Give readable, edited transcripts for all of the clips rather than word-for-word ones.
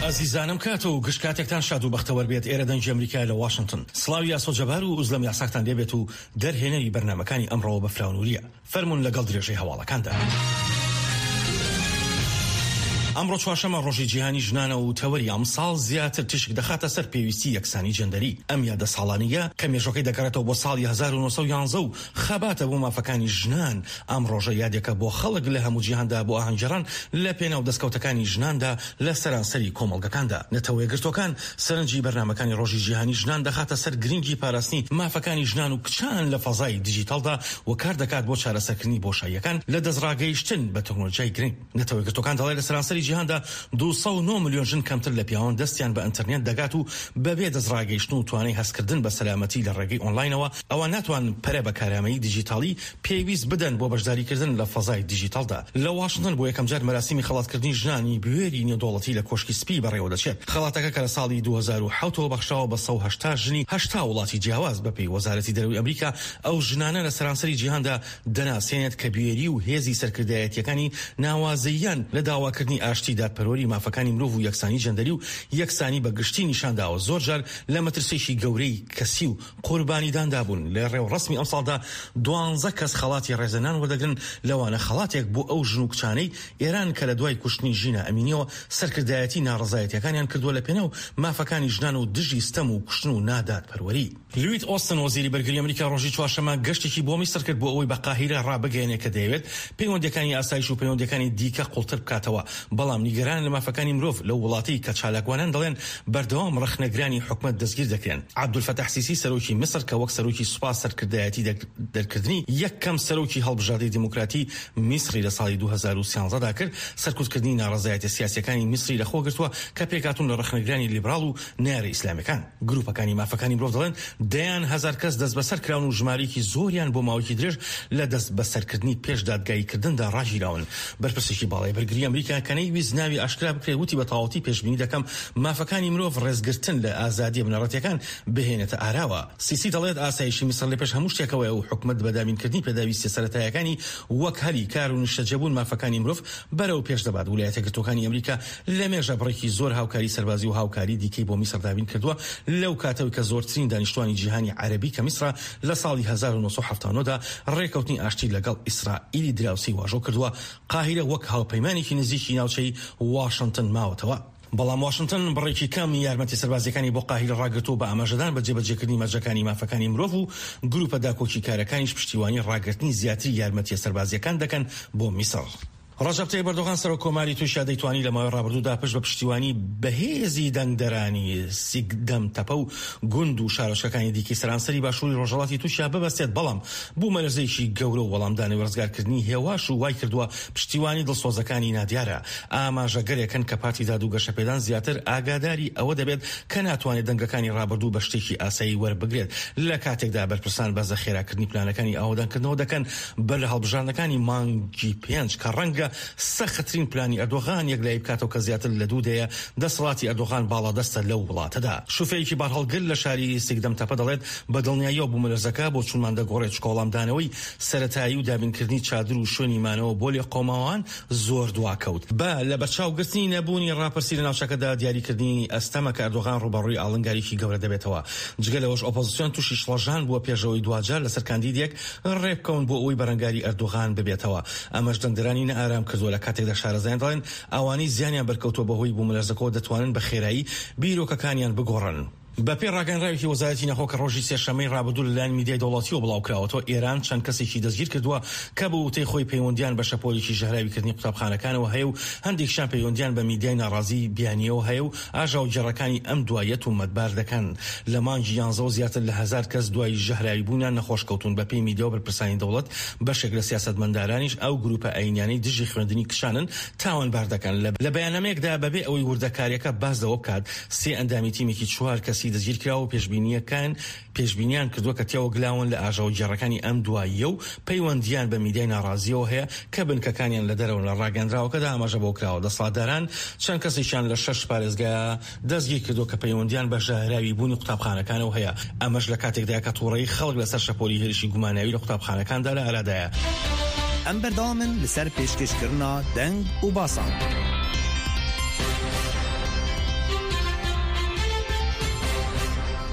ئازیزانم کاتۆ و گشت کاتێکتان شاد و بەختەوەر بێت. ئێرە دەنگی ئەمریکا لە واشنگتن. سڵاوی یاسۆ جەبار و ئوزلەم یاساکتان دەبێت و دەرهێنەری بەرنامەکانی ئەمڕۆ بە فراونوریە. فەرمون لەگەڵ درێژەی هەواڵەکاندا. ئەمڕۆ چوارشەمە ڕۆژی جیهانی ژنانە و تەوەری ئەمساڵ زیاتر تشک دەخاتە سەر پێویستی یەکسانی جەندەری. ئەم یادە ساڵانیە کە مێژوەکەی دەگەڕێتەوە بۆ ساڵی 1911 و خەباتە بۆ مافەکانی ژنان. ئەم ڕۆژە یادێکە بۆ خەڵک لە هەموو جیهاندا بۆ ئاهەنگگەڕان لە پێناو دەستکەوتەکانی ژناندا لە سەرانسەری کۆمەڵگەکاندا. نەتەوە یەکگرتوەکان سەرنجی بەرنامەکانی ڕۆژی جیهانی ژنان دەخاتە سەر گرنگی پاراستنی مافەکانی ژنان و کچان لە فەزای دیجیتالدا و کار دەکات بۆ چارەسەرکردنی بۆشاییەکان لە دەستڕاگەیشتن بە تەکنۆلۆژیای گرنگ. نەتەوە یەکگرتوەکان دەڵێن لە سەرانسەری جیهاندا 209 ملیۆن ژن کەمتر لە پیاوان دەستیان بە ئینتەرنێت دەگات و بەبێ دەستڕاگەیشتن و توانای هەستکردن بە سەلامەتی لە ڕێگەی ئۆنلاینەوە ئەوان ناتوان پەرە بە کارامەیی دیجیتالی پێویست بدەن بۆ بەشداریکردن لە فەزای دیجیتالدا. لە واشنگتن بۆ یەکەم جار مەراسیمی خەڵاتکردنی ژنانی بوێری نێودوڵەتی لە کۆشکی سپی بەڕێوە دەچێت. خەڵاتەکە کە لە ساڵی 2007 بەخشاوە بە 180 ژنی 80 وڵاتی جیاواز بەپێی وەزارەتی دەرەوەی ئەمریکا. ئەو ژنانە لە سەرانسەری جیهاندا دەناسێنێت کە بوێری و هێزی سەرکردایەتیەکانی ناوازەییان لە داواکردنی ئاشتی دادپەروەری مافەکانی مرۆڤ و یەکسانی جەندەری و یەکسانی بە گشتی نیشانداوە. زۆر جار لە مەترسێکی گەورەی کەسی و قوربانیداندا بوون. لە ڕێو ڕسمی ئەم ساڵدا 12 کەس خەڵاتی ڕێزەنان وەردەگرن، لەوانە خەڵاتێک بۆ ئەو ژن و کچانەی ئێران کە لە دوای کوشتنی ژینە ئەمینیەوە سەرکردایەتی ناڕزایەتیەکانیان کردووە لە پێناو مافەکانی ژنان و دژی ستەم و کوشتن و نادادپەروەری. لویت ئۆستن وەزیری بەرگری ئەمریکا ڕۆژی چوارشەمە گەشتێکی بۆ میسر کرد بۆ ئەوەی بە قاهیرە ڕابگەێنێت کە دەیەوێت پەیوەندیەکانی ئاسایش و پەیوەندیەکانی دیکە قوڵتر بکاتەوە. بەڵام نیگەران لە مافەکانی مرۆڤ لە وڵاتی کە چالاکوانان دەڵێن بەردەوام ڕخنەگرانی حکومەت دەستگیر دەکرێن. عەبدولفەتاح سیسی سەرۆکی میسر کە وەک سەرۆکی سوپا سەرکردایەتی دەرکردنی یەکەم سەرۆکی هەڵبژاردەی دیموکراتی میسری لە ساڵی 2013دا کرد، سەرکوتکردنی ناڕزایەتە سیاسیەکانی میسری لەخۆ گرتووە کە پێکاتون لە ڕخنەگرانی لیبرال و نێرە ئیسلامیەکان. گروپەکانی مافەکانی مرۆڤ دەڵێن دەیان هەزار کەس دەست بەسەر کراون و ژمارەیەکی زۆریان بۆ ماوەیەکی درێژ لە دەست بەسەرکردنی پێش دادگاییکردندا ڕاگیراون. بەرپرسێکی باڵای بەرگری ئەمریکا کە نەیویست ناوی ئاشکرا بکرێت وتی بە تەواوەتی پێشبینی دەکەم مافەکانی مرۆڤ ڕێزگرتن لە ئازادی بنەڕەتیەکان بهێنێتە ئاراوە. سیسی دەڵێت ئاسایشی میسر لە پێش هەموو شتێکەوەی و حکومەت بەدامینکردنی پێداویستە سەرەتاییەکانی وەک هەلی کار و نیشتەجەبوون مافەکانی مرۆڤ بەرەو پێش دەبات. ویلایەتە یەکگرتوەکانی ئەمریکا لە مێژە بڕێکی زۆر هاوکاری سەربازی و هاوکاری دیکەی بۆ میسر دابین کردووە لەو کاتەوەی کە زۆرترین دانیشتوانی جیهانی عەرەبی کە میسر لە ساڵی 1970دا ڕێکەوتنی ئاشتی لەگەڵ ئیسرائیلی دراوسی واژۆ کردووە. قاهیرە وەک هاوپەیمانێکی نزیکی ناوچەی واشنگتن ماوەتەوە. بەڵام واشنگتن بڕێکی کەم یارمەتی سەربازیەکانی بۆ قاهیرە ڕاگرتووە بە ئاماژەدان بە جێبەجێکردنی مەرجەکانی مافەکانی مرۆڤ و گروپە داکۆکی کارەکانیش پشتیوانی ڕاگرتنی زیاتری یارمەتی سەربازیەکان دەکەن بۆ میسر. ڕەجەب تەیب ئەردۆغان سەرۆک کۆماری تووشیا دەیتوانی لە ماوەی ڕابردوودا پشت بە پشتیوانی بەهێزی دەنگدەرانی سیگدەم تەپە و گوند و شارۆچکەکانی دیکەی سەرانسەری باشووری ڕۆژهەڵاتی تووشیا ببەستێت، بەڵام بوو مەرزەیەکی گەورە و وەڵامدانی وەرزگارکردنی هێواش و وای کردووە پشتیوانی دڵسۆزەکانی نادیارە. ئاماژەگەرێکن کە پارتی داد و گەشەپێدان زیاتر ئاگاداری ئەوە دەبێت کە ناتوانێت دەنگەکانی ڕابردوو بە شتێکی ئاسایی وەربگرێت. لە کاتێکدا بەرپرسان بەزە خێراکردنی پلانەکانی ئاوەدانکردنەوە دەکەن بەر هەڵبژاردنەکانی مانگی 5 کە ڕەنگە سەختترین پلانی ئەردۆغان یەکلای بکاتەوە کە زیاتر لە دوودەیە دەسەڵاتی ئەردۆغان باڵادەستە لەو وڵاتەدا. شوفەیەکی بارهەڵگر لە شاری سیگدەم تەپە دەڵێت بەدڵنیاییەوە بوومەلەرزەکە بۆ چونمان دەگۆڕێت شکۆڵامدانەوەی سەرەتایی و دابینکردنی چادر و شوێنی مانەوە بۆ لێ قۆماوان زۆر دواکەوت. بە لە بەرچاوگرتنی نەبوونی ڕاپرسی لە ناوچەکەدا دیاریکردنی ئەستەمە کە ئەردۆغان ڕوبەڕووی ئاڵنگاریکی گەورە دەبێتەوە. جگە لەوەش ئۆپۆزیسیۆن تووشی شڵەژان بووە پێشەوەی دوجار لەسەر کاندیدێک ڕێبکەون بۆ ئەوەی بەرەنگاری ئەردۆغان ببێتەوە. ئەمەش دەنگدەرانی نەئارام کردووە لە کاتێکدا شارەزایان دەڵێن ئەوانی زیانیان بەرکەوتووە بەهۆی بوومەلەرزەکەەوە دەتوانن بە خێرایی بیرۆکەکانیان بگۆڕن. بەپێ ڕاگەنراوێکی وەزارەتی نەخۆ کە ڕۆژی سێشەمەی ڕابردوو لەلایەن میدیای دەوڵەتیەوە بڵاوکراوەتەوە، ئێران چەند کەسێکی دەستگیر کردووە کە بە وتەی خۆی پەیوەندیان بە شەپۆلێکی ژەهراویکردنی قوتابخانەکانەوە هەیە و هەندێکشان پەیوەندیان بە میدیای ناڕازی بیانیەوە هەیە و ئاژاو جێڕەکانی ئەم دوایەت و مەتبار دەکەن. لە مانگی 11 زیاتر لە 1000 کەس دوای ژەهراوی بوونیان نەخۆش کەوتون. بەپێی میدیا و بەرپرسانی دەوڵەت بەشێک لە سیاسەتمەندارانیش ئەو گروپە ئاینیانەی دژی خوێندنی کشانن تاوانبار دەکەن. لە بەیاننامەیەکدا بەبێ ئەوەی وردەکاریەکە باس دەوە بکات، سێ ئەندامی تیمێکی 4 کەسی دەستگیر کراوە و پێشبینیان کردووە کە تیاوە گلاون لە ئاژاو جێڕەکانی ئەم دواییە و پەیوەندیان بە میدیای ناڕازیەوە هەیە کە بنکەکانیان لە دەرەوە لە ڕاگەندراوەکەدا ئاماژە بۆ کراوە. دەسەڵاتداران چەند کەسێکیان لە 6 پارێزگا دەستگیر کردووە کە پەیوەندیان بە ژەهراوی بوونی قوتابخانەکانەوە هەیە. ئەمەش لە کاتێکدا کە تووڕەی خەڵک لەسەر شەپۆلی هێرشی گوماناوی لە قوتابخانەکاندا لە ئارادایە. ئەم بەردەوامن لەسەر پێشکەشکردنا دەنگ و باسان.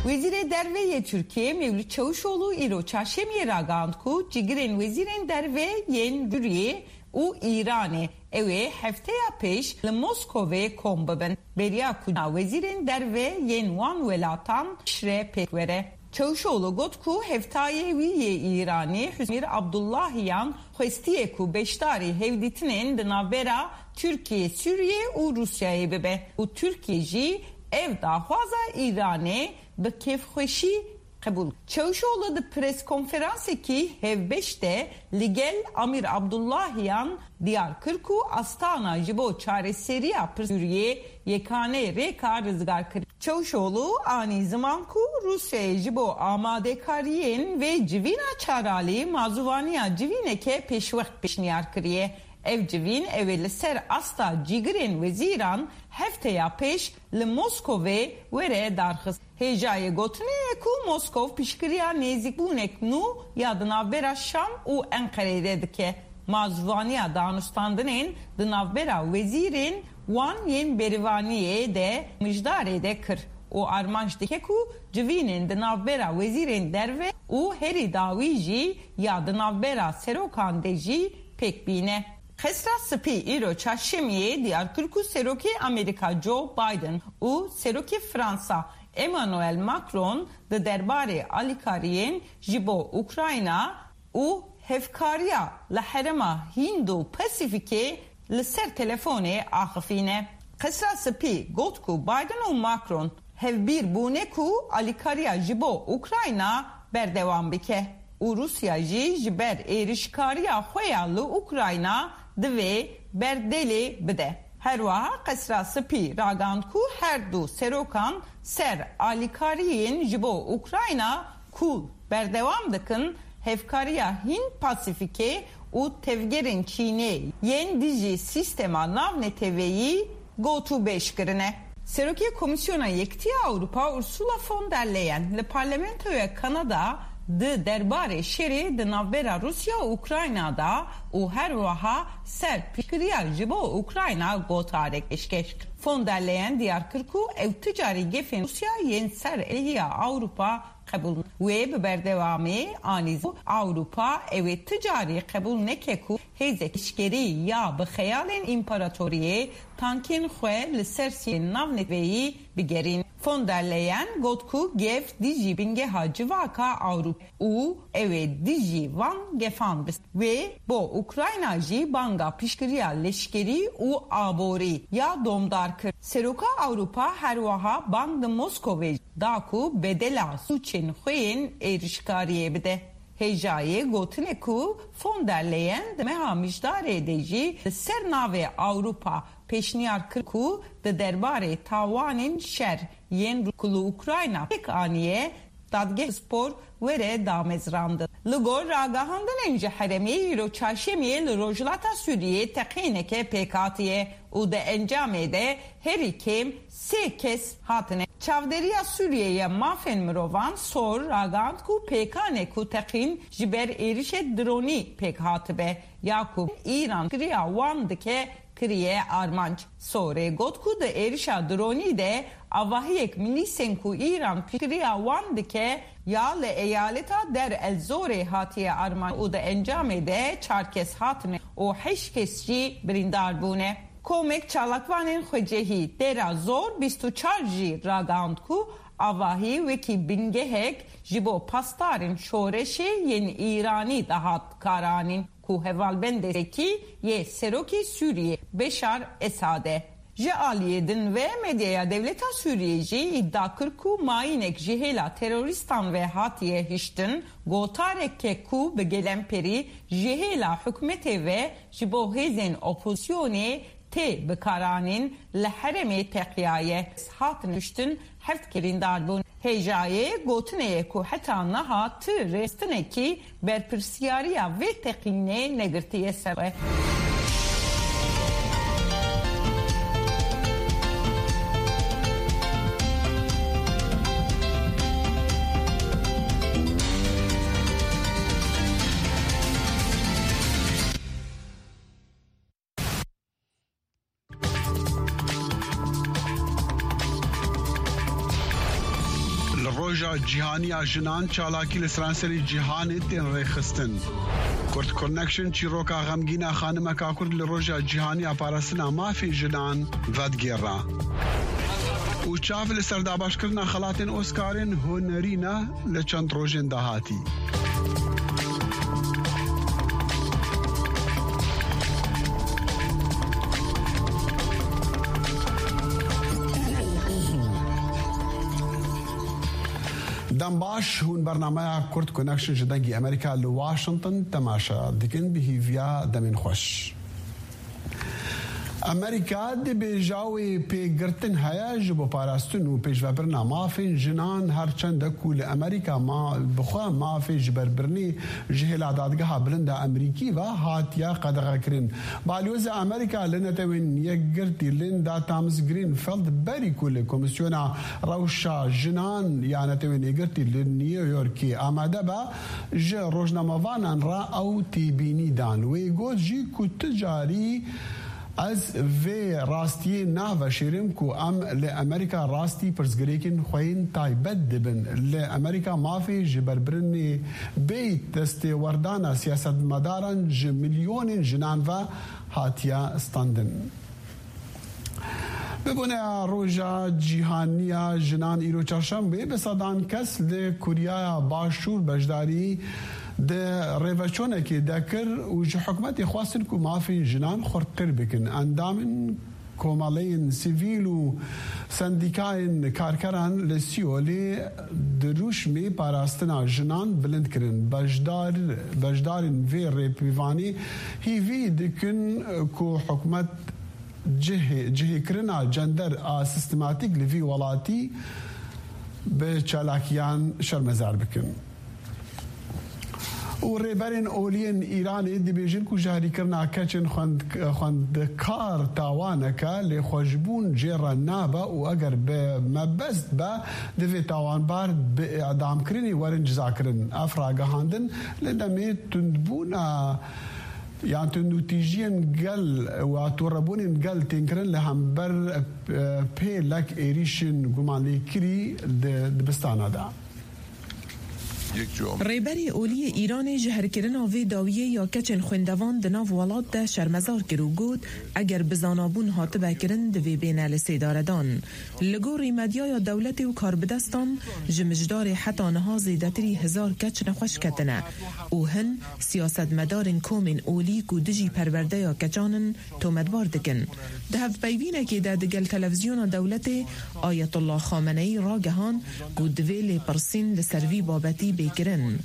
Vezir derve Türkiye Mevlüt Çavuşoğlu İro Çarşemye Ragandku Cigren Veziren derve yen Dürüye u İran'e ewe hefteye peş le Moskove kombaben beriya kuna veziren derve yen wan velatan şre pekvere. Çavuşoğlu gotku heftaye viye İran'e Hüsmir Abdullahiyan hestiye ku beştari hevditinen dınavbera Türkiye, Suriye u Rusya'ya bebe. U Türkiye'ci ev dahvaza İran'e be kefhoşi kabul. Çavuşoğlu da pres konferansı ki hev 5'te Ligel Amir Abdullahiyan Diyarbakır'ku Astana jibo çareseriya Suriye yekane reka rızgar kır. Çavuşoğlu ani zamanku Rusya jibo amade kariyen ve civina çarali mazuvaniya civineke peşvakt peşniyar kırıye. Evcivin evveli ser asta cigren veziran hefteye peş li Moskove vere darxız. Hejaye gotune ku Moskov pişkiriya nezik bunek nu yadınavbera Şam u Ankara'ya dike. Mazvaniya danustandının dınavbera vezirin wan yen berivaniye de müjdare de kır. O armanj dike ku civinin dınavbera vezirin derve u heri daviji ya dınavbera serokan deji pek bine. Kesra Spi İro Çarşemye Diyarbakır Seroki Amerika Joe Biden u Seroki Fransa Emmanuel Macron de derbare Alikariyen jibo Ukrayna u hevkariya la herema Hindu Pasifike li ser telefone ahifine. Kesra Spi gotku Biden u Macron hevbir buneku Alikariya jibo Ukrayna berdevam bike. U Rusya jiber erişkariya xoyalı Ukrayna dve berdeli bide. Her vaha Kesra Spi ragandku her du serokan ser alikariyin jibo Ukrayna kul berdevam dıkın hevkariya Hind Pasifike u tevgerin Çin'e yen dizi sistema navneteveyi go-to beşkirine. Seroki Komisyona Yektiya Avrupa Ursula von der Leyen le parlamentoya Kanada de derbare şeri de navbera Rusya Ukrayna'da u her vaha ser pişkiriya jibo Ukrayna gotarek eşkeş. Von der Leyen Diyarbakır'ku ev ticari gefen Rusya yen ser eliya Avrupa kabul ve berdevami aniz Avrupa ev ticari kabul nekeku hezek işgeri ya be hayalen imparatoriye tankin xwe li ser sin navnetveyi bigerin. Von der Leyen gotku gev diji bingeha civaka Avrupa u ev diji van gefan ve bo Ukrayna ji banga pişkiriya leşkeri u abori ya domdarkır. Seruka Avrupa her vaha band Moskova daku bedela suçin xweyin erişkariye bide. Hejaye gotineku von der Leyen meha mijdare edeji ser nave Avrupa peşniyar kırku de derbare tavanin şer yen rukulu Ukrayna pek aniye dadge spor vere damezrandı. Ligor ragahandan önce haremiye ilo çarşemiye lirojlata Suriye tekineke pekatiye u de encamede her ikim se kes hatine. Çavderiya Suriye'ye mafen mirovan sor ragandku pekaneku tekin jiber erişe droni pek hatibe. Yakub İran kriya wan dike kriye armanç. Sore gotku de erişa droni de avahiyek milisenku İran kriya wan dike ya le eyaleta der el zore hatiye arman u da encamede çarkes hatine o heşkesci brindar bune. Komek çalakvanen xwecehi dera zor 24 ji ragandku avahi veki bingehek jibo pastarin şoreşe yen İrani dahat karanin ku hevalbendeki ye seroki Suriye Beşar Esad'e. Je aliyedin ve medyaya devleta Suriyeci iddia kırku mainek jihela teröristan ve hatiye hiştin gotarekke ku begelen peri jihela hükmete ve jibo hezen opozisyone te bekaranin lehereme tekyaye hatin hiştin heft darbun hejaye gotuneye ku heta naha tı restineki berpirsiyariya ve tekine negirtiye sebe. روژا جیهانی جنان چالاکی لسرانسری جیهانی تین ریخستن کرد کنکشن چیروکا غمگینا خانمکا کرد لروژا جیهانی پارستنا مافی جنان ودگیرا و چاف لسرداباش کردنا خلاتین اوسکارین هنرینا لچند روژن دهاتی دم باش هون برنامه کرد کنکشن جدنگی امریکا لواشنطن تماشا دکن بهیویا دمین خوش امریکا دی بیجاوی پیگرتن هیا جبو پاراستن و پیشوابرنا مافین جنان هرچند کول امریکا ما بخوا مافی جبربرنی جهل عدادگاه بلند امریکی و هاتیا قدغا کرن بالیوز امریکا لنتوین یک گرتی لندا تامز گرین فلد بری کول کمیسیونا روشا جنان یا نتوین گرتی لنیویورکی آماده با جه روزنامه‌وانان را او تیبینی دان و گوز جی کو تجاری از وی راستی ناو شیرم کو ام لامریکا راستی پرزگریکن خوین تایبت دبن لامریکا مافی جبربرنی بی تست وردانا سیاست مدارن میلیون جنان و هاتیا استاندن ببونه روژا جیهانی جنان ایرو چهارشنبه بسادان کس لکوریا باشور بجداری ده ریوچونه که دکر و حکومت خواستن که مافی جنان خورتر بکن اندامن کومالین سیویل و سندیکاین کارکران لسیولی دروش می پاراستنا جنان بلند کرن بجدارن وی ریپیوانی هیوی دکن که حکومت جهی کرنا جندر سیستماتیک لوی ولاتی به چالاکیان شرمزار بکن و ریبرین اولین ایرانی دی بیجن کو جاری کرنا کچن خوند کار تاوانکا لی خوشبون جیرا نابا و اگر به مبست با دوی تاوان بار به اعدام کرنی ورن جزا کرن افراغ هاندن لدمی تندبونا يعني تنوتيجين قل وتوربون قل تنكرن لهم بر بي لك ايريشن گمانلی کری دبستانا دا ریبری اولی ایران جهرکرن آوی داویه یا کچن خوندوان دناو ولاد ده شرمزار کرو گود اگر بزانابون هاتبه کرن دوی بینال سیداردان لگو ریمدیا یا دولت و کاربدستان جمجدار حتی نها زیدتری 1000 کچ نخوش کتنه او هن سیاست مدارن کومن اولی کو دجی پرورده یا کچانن تومدبار دکن ده هف بیوینه که ده دگل تلویزیون دولت آیت الله خامنه‌ای راگهان کو دوی لی پرسین لسروی بابتی بیکرن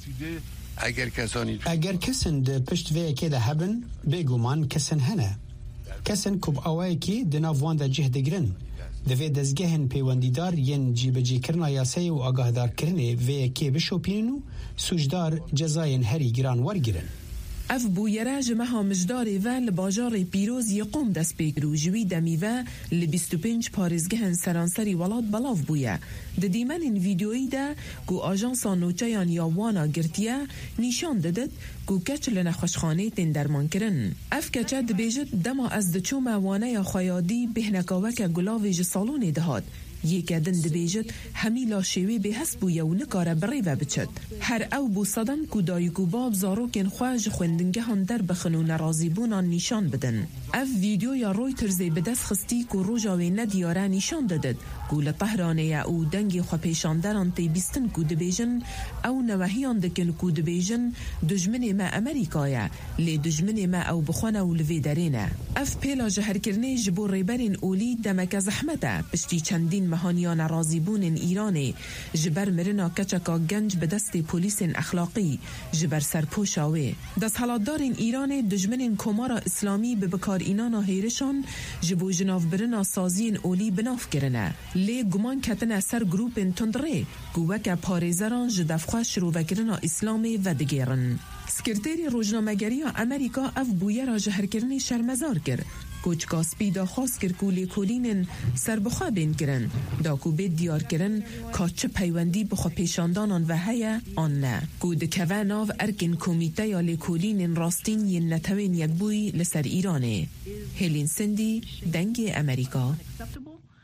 اگر کسن ده پشت وی که ده هبن بگومان کسن هنه کسن کب آوائی که ده نافوان ده جه دگرن ده وی دزگهن پیوندیدار ین جیبجی کرنا یاسه و آگاهدار کرنه وی که بشوپینو سوجدار جزاین هری گران ورگرن اف بویره جمعها مجداری و لباجار پیروز یقوم دست بگرو جوی دمی و ل25 پارزگهن سرانسری ولاد بلاف بویه ده دیمن این ویدیویی ده گو آجانسا نوچایان یا وانا گرتیه نیشان ددد گو کچ لنخوشخانه تین درمان کرن اف کچه ده بیجد دما از ده چوم وانه یا خیادی بهنکاوک گلاوی جسالون دهاد یک دن دبیجت همیلا شوی به حس بویه و نکاره بری و بچد هر او بو صدم کو دایکو باب زاروکن خواج خوندنگه هن در بخنو نرازی بونان نیشان بدن اف ویدیو یا رویترزی به دست خستی کو روژاوی ندیاره نیشان ددد کو لطهرانه یا او دنگی خوا پیشاندران تی بیستن کو دبیجن او نوهیان دکن کو دبیجن دجمن ما امریکایا لی دجمن ما او بخوانه و لوی درینه اف پیلا جهر کرنه جبو ریبرین اولی دمک زحمته پشتی چندین مهانیان رازیبون ایرانی جبر مرنا کچکا گنج به دست پولیس اخلاقی جبر سرپوشاوی دست حالاتدارین ایران دجمن کمارا اسلامی به بکار اینانا هیرشان جبو جناف برنا سازین اولی بناف کرنه لی گمان کتن سر گروپ تندره گووک پارێزەران ji devxwe şîrovekirina Îslamê vedigerin. Sekretêrê Rojnamegeriya Amerîka ev bûyera ji herkirinê şermezar kir. Koçka spî daxwast kir ku lêkolînên serbixwe bên kirin. Da ku bê diyar kirin ka çi peywendî bi xwepêşandanan ve heye an ne. Ku dikeve nav erkên komîteya lêkolînên rastîn yên netewên yekbûyî li ser Îranê. Hêlîn Sindî, Dengê Amerîka.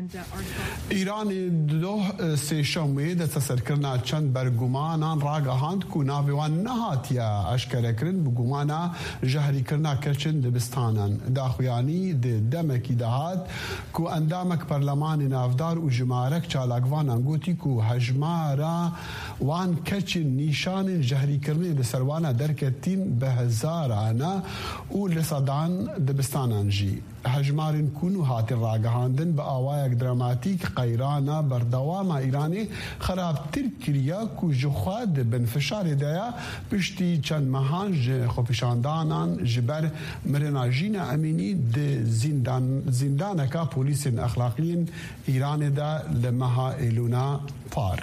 ایرانی دو سێشەمێ دەستەسەرکردنا چەند بەرگومانان ڕاگەهاند و ناوێوان نەهاتیە ئەشکەرەکردن بگومانە ژەهریکردنا کەچن دبستانان داخویانی دەمەکی دەهات و ئەندامێک پەرلەمانی ناودار و ژمارەك چالاکوانان گوتی و هەژمارە وان کەچن نیشانین ژەهریکردنی لەسەروانە دەرکەتین بە هەزارانە و لە سەدان دبستانان ژی هەژمارین کون و هاتی ڕاگەهاندن بە ئاوایەک دراماتیک قەیرانە بەردەوامە ئیرانی خراپتر کریە و ژخوا دبن فشارێدایە پشتی چەند مەهان ji خۆپیشاندانان ji ber mirina jîna Emînî di zîndaneka polîsên exlaqiyên Îranê de li meha Êlûna par.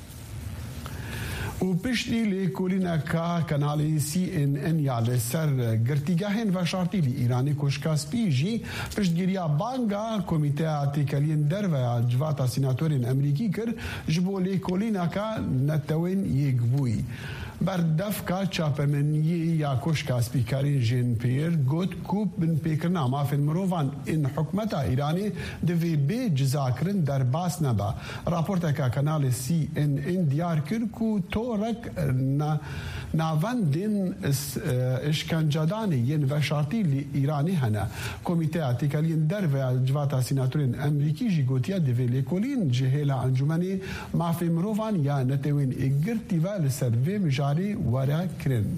و پشتی لێکۆلینەکە کەناڵی CNN یا لەسەر گرتیگەهێن ڤەشارتی ئیرانی کۆشکاسپی ژی پشتگیریە بانگا کۆمیتەیە تێکەلیên derveya civata sînatörên Emerîkî kir ji bo lêkolîneka netewên yêkbûyî. Berdevka çapemeniyê ya koşka spîkerên jên pêr got ku bin pêkirina mafên mirovan ên hikûmeta Îranê divê bê cizakirin derbas nebe. Raporteka kanalê CNN diyar kir ku torek navendên işkencedanê yên veşartî li Îranê hene. Komîteya têkeliyên derveya civata sînatörên Emerîkî jî gotiye divê lêkolîn ji hêla encûmenê mafê mirovan ya netewên girtî ve li ser vê mijarê were kirin.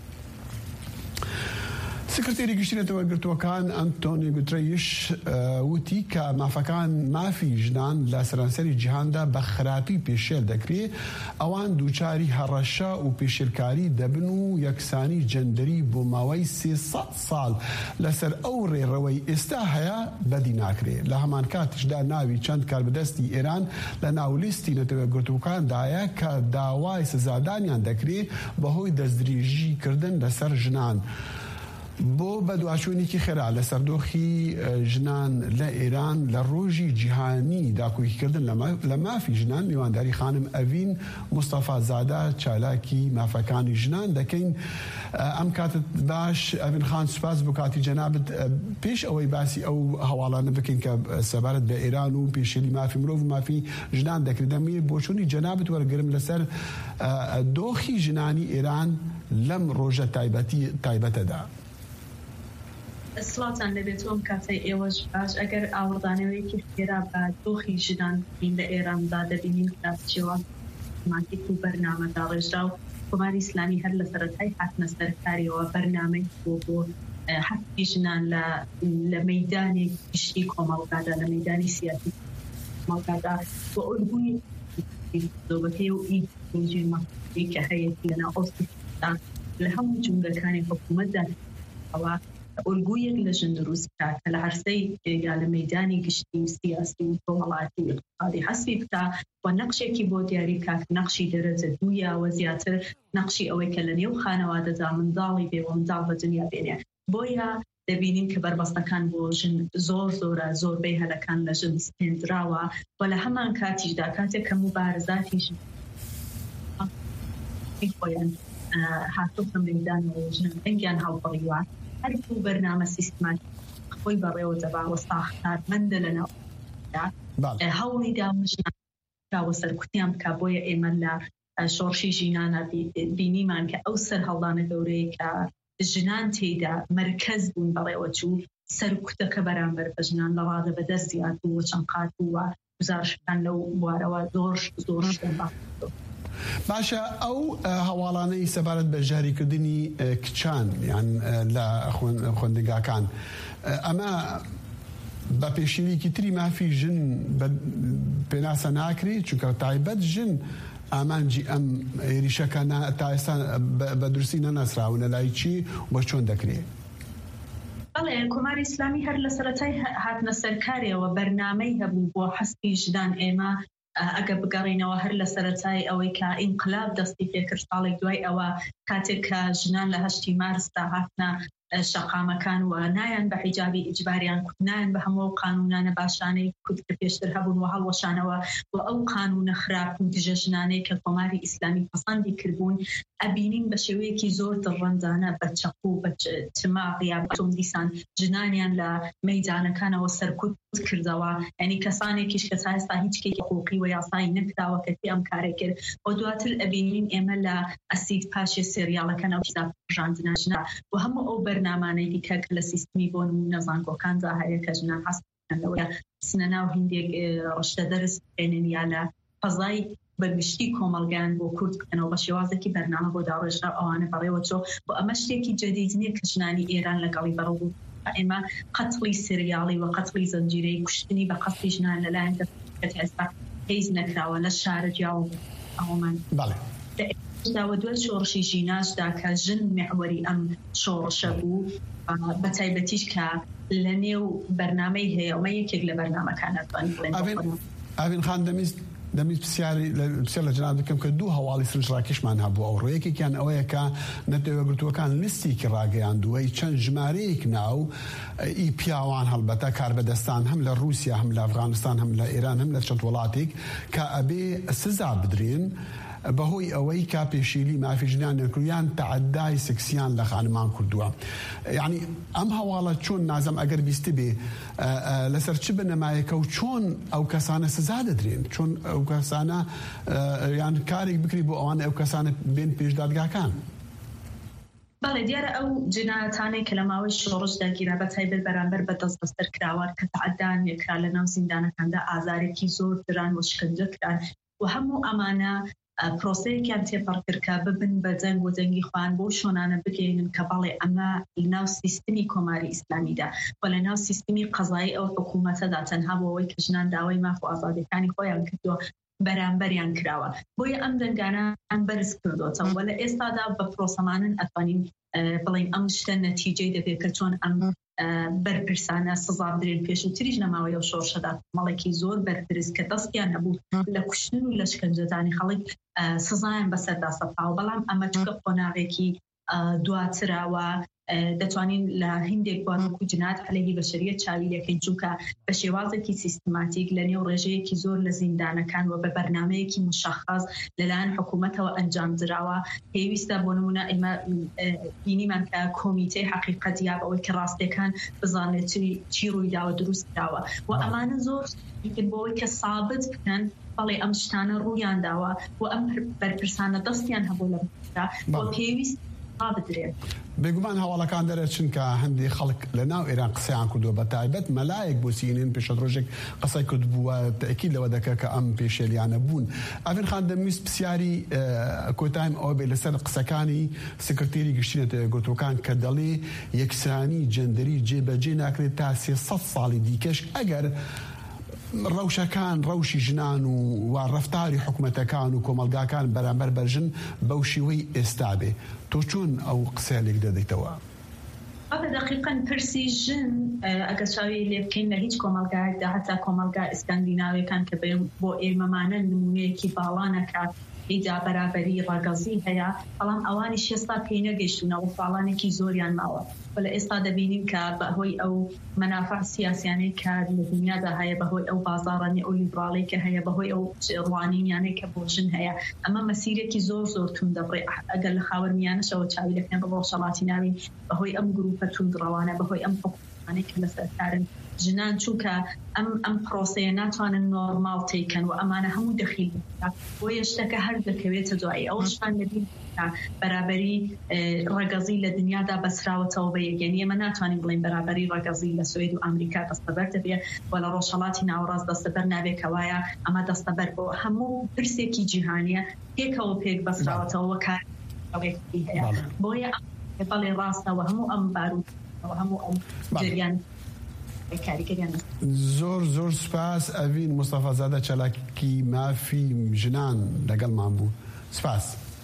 سکرتێری گشتیە گرتوەکان ئەنتۆنی گوترەیش وتی کە مافەکان مافی ژنان لە سەرانسەری جیهاندا بە خراپی پێشێل دەکرێت ئەوان دووچاری هەڕەشە و پێشێلکاری دەبن و یەکسانی جەندەری بۆ ماوەی 300 ساڵ لەسەر ئەو ڕێڕەوەی ئێستا هەیە بەدی ناکرێت لە هەمان کاتیشدا ناوی چەند کاربەدەستی ئێران لە ناولیستی نەتەوە گرتوەکاندایە کە داوای سزادانیان دەکرێت بەهۆی دەستدرێژیکردن لەسەر ژنان. بۆ بەدواچوونێکی خێرا لە سەردۆخی ژنان لە ئێران لە ڕۆژی جیهانی داکۆکیکردن لە مافی ژنان میوانداری خانم ئەڤین مستەفا زادە چالاکی مافەکانی ژنان دەکەین. ئەم کاتت باش ئەڤین خان سوپاس بۆ کاتی جەنابەت پێش ئەوەی باسی ئەو هەواڵانە بکەین کە سەبارەت بە ئێران و پێشێلی مافی مرۆڤ و مافی ژنان دەکرێت دەمێ بۆچوونی جەنابەت وەرگرم لەسەر دۆخی ژنانی ئێران لەم ڕۆژە تایبەتەدا. سڵاتان لەبێت ئەم کاتەی ئێوەش باش ئەگەر ئاوردانەوەیەکی خێرا بە دۆخی ژنان لە ئێراندا دەبینین کلاسچێوە ماتیک و بەرنامەدا ڕێژرا و کۆماری ئیسلامی هەر لە سەرەتای هاتنە سەرکاریەوە بەرنامەی بۆ حەقی ژنان لە مەیدانی گشتی کۆمەڵگادا لە مەیدانی سیاسی کۆمەڵگادا بۆ ئەلگوی دۆبەکەی و ئیجیمەی کە هەیەی لەنا ئۆستیدا لە هەموو جملەکانی حکوومەتدا ئەوە ئۆلگویەک لە ژن دروست بکات کە لە هەرسەی یا لە مەیدانی گشتی سیاسی و کۆمەڵاتی و اقتصادی حەسبی بکات و نەقشێکی بۆ دیاری بکات نەقشی دەرەجە دوویەوە زیاتر نەقشی ئەوەی کە لە نێو خانەوادەدا منداڵی بێ و منداڵ بە دنیا بێنێ. بۆیە دەبینین کە بربەستەکان بۆ ژن زۆربەی هەلەکان لە ژن سپێنراوە و لە هەمان کاتیشدا کاتێک کە مبارزاتی ژن خۆیان هاتووە مەیدانەوە ژنان دەنگیان هەڵبڕیوە هەرکو بەرنامە سیستماتی خۆی بەڕێوە دەباوە ساختارمەندە لەناودا هەوڵی داوە سەرکوتیان بکە بۆیە ئێمە لە شۆڕشی ژینانە بینیمان کە ئەو سەر هەڵدانە گەورەیە کە ژنان تێیدا مەرکەز بوون بەڕێوە چوو سەرکوتەکە بەرامبەر بە ژنان لە ڕادە بەدەستیات و چەند قات وە گزارشەکان لەو بوارەوە زۆر باشە ئەو هەواڵانەی سەبارەت بە ژاریکردنی کچان یان لە خوێندنگاکان ئەمە بە پێشینێکی تری مافی ژن پێناسە ناکرێت چونکە تایبەت ژن ئامانجی ئەم عێریشەکە تا ئێستا بە درستی نەناسراونە لای چی بە چۆن دەکرێت؟ بەڵێ کۆماری ئیسلامی هەر لە سەرەتای هاتنە سەرکاریەوە بەرنامەی هەبوو بۆ حەسبی ژنان ئێمە ئەگە بگەڕینەوە هەر لە سەرەتای ئەوەی کە ئینقلاب دەستی پێکرد ساڵێک دوای ئەوە کاتێک کە ژنان لە 8 مارسدا هاتنە شقامەکان و نایان بە حیجابی ئیجباریان کوتنایان بە هەموو قانونانە باشانەی کورد کە پێشتر هەبوون و هەڵوەشانەوە و ئەو قانونە خراپ و دژەژنانەی کە کۆماری ئیسلامی پەسەندی کردبوون ئەبینین بە شێوەیەکی زۆر دڕەندانە بە چەق و بە چماق یا بەتۆم دیسان ژنانیان لە مەیدانەکانەوە سەرکوت کردەوە یعنی کەسانێکیش کە هێستا هیچ کێکی حقوقی و یاسایی نەکراوە کە ئەم کارێک کرد و دواتر ئەبینین ئێمە لە ئەسید پاشێ سریاڵەکەن و کتاب ژاندناژنا و هەموو ئەو بەرنامانەی دیکە کە لە سیستمی بۆ نەزانکۆکاندا هەیە کە ژنان حەسەکەنەوە سنە ناو هیندێک ڕشتە دەرس بێنن یا لە فەزای بەگشتی کۆمەلگان بۆ کورد بکەنەوە بە شێوازێکی بەرنامە بۆ داڕێژرا ئەوانە بەڕێوە چۆ و ئەمە شتێکی جەدید نییە کە ژنانی ئێران لەگەڵی بەڕەو ئێمە قەتڵی سریاڵی و قەتڵی زەنجیرەی کوشتنی بە قەستی ژنان لەلایەن دەست هێستا هیچ نەکراوە لە شارەجا و ئەومان داوە دوای شۆڕشی ژیناشدا کە ژن محوەری ئەم شۆڕشە بوو بە تایبەتیش کە لە نێو بەرنامەی هەیە ئەمە یەکێک لە بەرنامەکانە ئاوین خان دەمویست پرسیار لە جناب بکەم کە دوو هەواڵی سنجڕاکیشمان هەبوو ئەو ڕۆیەکێکیان ئەوەیە کە نەتەوەگرتووەکان لیستێکی ڕاگەیاندووە چەند ژمارەیەک ناو ئی پیاوان هەڵبەتە کاربەدەستان هەم لە رووسیا هەم لە ئەفغانستان هەم لە ئێران هەم لە چەند وڵاتێک کە ئەبێ سزا بدرێن بەهۆی ئەوەی کا پێشیلی مافی ژنان نەکرویان تەعەدای سکسیان لە خانمان کردووە یعنی ئەم هەواڵە چۆن نازەم ئەگەر بیستی بێ لەسەر چ بنەمایەکە و چۆن ئەو کەسانە سزا دەدرێن چۆن ئەو کەسانە یان کارێک بکری بۆ ئەوانە ئەو کەسانە بێن پێشدادگاکان بەڵێ دیارە ئەو جنایەتانەی کە لە ماوەی شۆڕشدا گیرا بە تایبەت بەرامبەر بە دەست بەستەر کراوە کە تەعەدان لێکرا لە ناو زیندانەکاندا ئازارێکی زۆر دران و شکنجە کران و هەموو ئەمانە پرۆسەیەکیان تێپەڕکردکە ببن بە جەنگ و جەنگی خوان بۆ شۆنانە بگەینن کە بەڵێ ئەمە لەناو سیستمی کۆماری ئیسلامیدا و لەناو سیستمی قەزایی ئەو حکوومەتەدا تەنها بۆ ئەوەی کە ژنان داوای ماف و ئازادیەکانی خۆیان کردووە بەرامبەریان کراوە بۆیە ئەم دەنگانان بەرز کردوتەوە لە ئێستادا بە پرۆسەمانن ئەتوانین بڵین ئەم شتە نەتیجەی دەبێت کە چۆن ئەم بەرپرسانە سزا بدرێن پێش و تریش نەماوەی ئەو شۆڕشەدا مەڵێکی زۆر بەرپرس کە دەستیان هەبوو لە کوشتن و لە شکنجەدانی خەڵک سزایان بەسەردا سەپاوە بەڵام ئەمە چکە قۆناغێکی دواتراوە دەتوانین لە هندێک وانکو جنات عەلەیهی بەشەریەت چاوی دەکەین چونکە بە شێوازێکی سیستماتیک لە نێو ڕێژەیەکی زۆر لە زیندانەکان و بە بەرنامەیەکی مشخص لەلایەن حکوومەتەوە ئەنجام دراوە پێویستە بۆ نمونە ئێمە بینیمان کە کۆمیتەی حەقیقەتیاب ئەوەی کە ڕاستیەکان بزانێت چی ڕوویداوە دروست کراوە و ئەمانە زۆر بۆەوەی کە سابت بکەن بەڵێ ئەم شتانە ڕوویان داوە و ئەم بەرپرسانە دەستیان هەبوو لە بۆ پێویست بێگومان هەواڵەکان دەرەچن کە هەندێک خەڵک لە ناو ئێران قسەیان کردووە بە تایبەت مەلایەک بۆ سینێن پێشە ڕۆژێک قسەی کرد بووە تەکید لەوە دەکە کە ئەم پێشێلیانە بوون ئەڤین خان دەمویست پرسیاری کۆتایم ئەوە بێ لەسەر قسەکانی سکرتێری گشتینە گوتوەکان کە دەڵێ یەکسانی جەندەری جێبەجێ ناکرێت تا 300 ساڵی دیکەش ئەگەر ڕەوشەکان ڕەوشی ژنان و ڕەفتاری حکوومەتەکان و کۆمەلگاکان بەرامبەر بەرژن بەو شێوەی ئێستا بێ تۆ چۆن ئەو قسەیەک دەدەیتەوە؟ دقیقاً پرسی ژن ئەگەر چاوی لێ بکەین لە هیچ کۆمەلگایەکدا هەتا کۆمەلگا ئیسکاندیناویەکان کە بۆ ئێمەمانە نمونەیەکی باڵانەکات ئیدا بەرابەری ڕاگەزی هەیە بەڵام ئەوانی شێستا پێی نەگەیشتونەوە فاڵانێکی زۆریان ماوە و لە ئێستا دەبینین کە بەهۆی ئەو مەنافع سیاسیانەی کە لە دنیادا هەیە بەهۆی ئەو بازاڕانی ئەو لیبراڵی کە هەیە بەهۆی ئەو ڕوانینیانەی کە بۆ ژن هەیە ئەمە مەسیرێکی زۆر زۆر تون دەبڕێ ئەگەر لە خاوەرمیانەشەوە چاوی دەکەن بە ڕۆژهەڵاتی ناوی بەهۆی ئەم گروپە توندڕەوانە بەهۆی ئەم حکومەتانەی کە لەسەرکارن ژنان چونکە ئەم پرۆسەیە ناتوانن نۆرماڵ تێکەن و ئەمانە هەموو دەخیل بۆ یەشتەکە هەر دەکەوێتە دوایی ئەوشان لەبین بەرابەری ڕەگەزی لە دنیادا بەسراوەتەوە بە یەکێنی ئێمە ناتوانین بڵین بەرابەری ڕەگەزی لە سوێد و ئەمریکا دەستەبەر دەبێت و لە ڕۆژهەڵاتی ناوەڕاست دەستەبەر نابێت کەوایە ئەمە دەستەبەر بۆ هەموو پرسێکی جیهانیە پێکەوە پێک بەسراوەتەوە کارێکی هەیە بۆیە بەڵێ ڕاستەوە هەموو ئەم بارودەوە هەموو ئەم جریان زۆر زۆر سپاس ئەڤین مستەفا زادە چەلاکی مافی ژنان لەگەڵمان بوو سپاس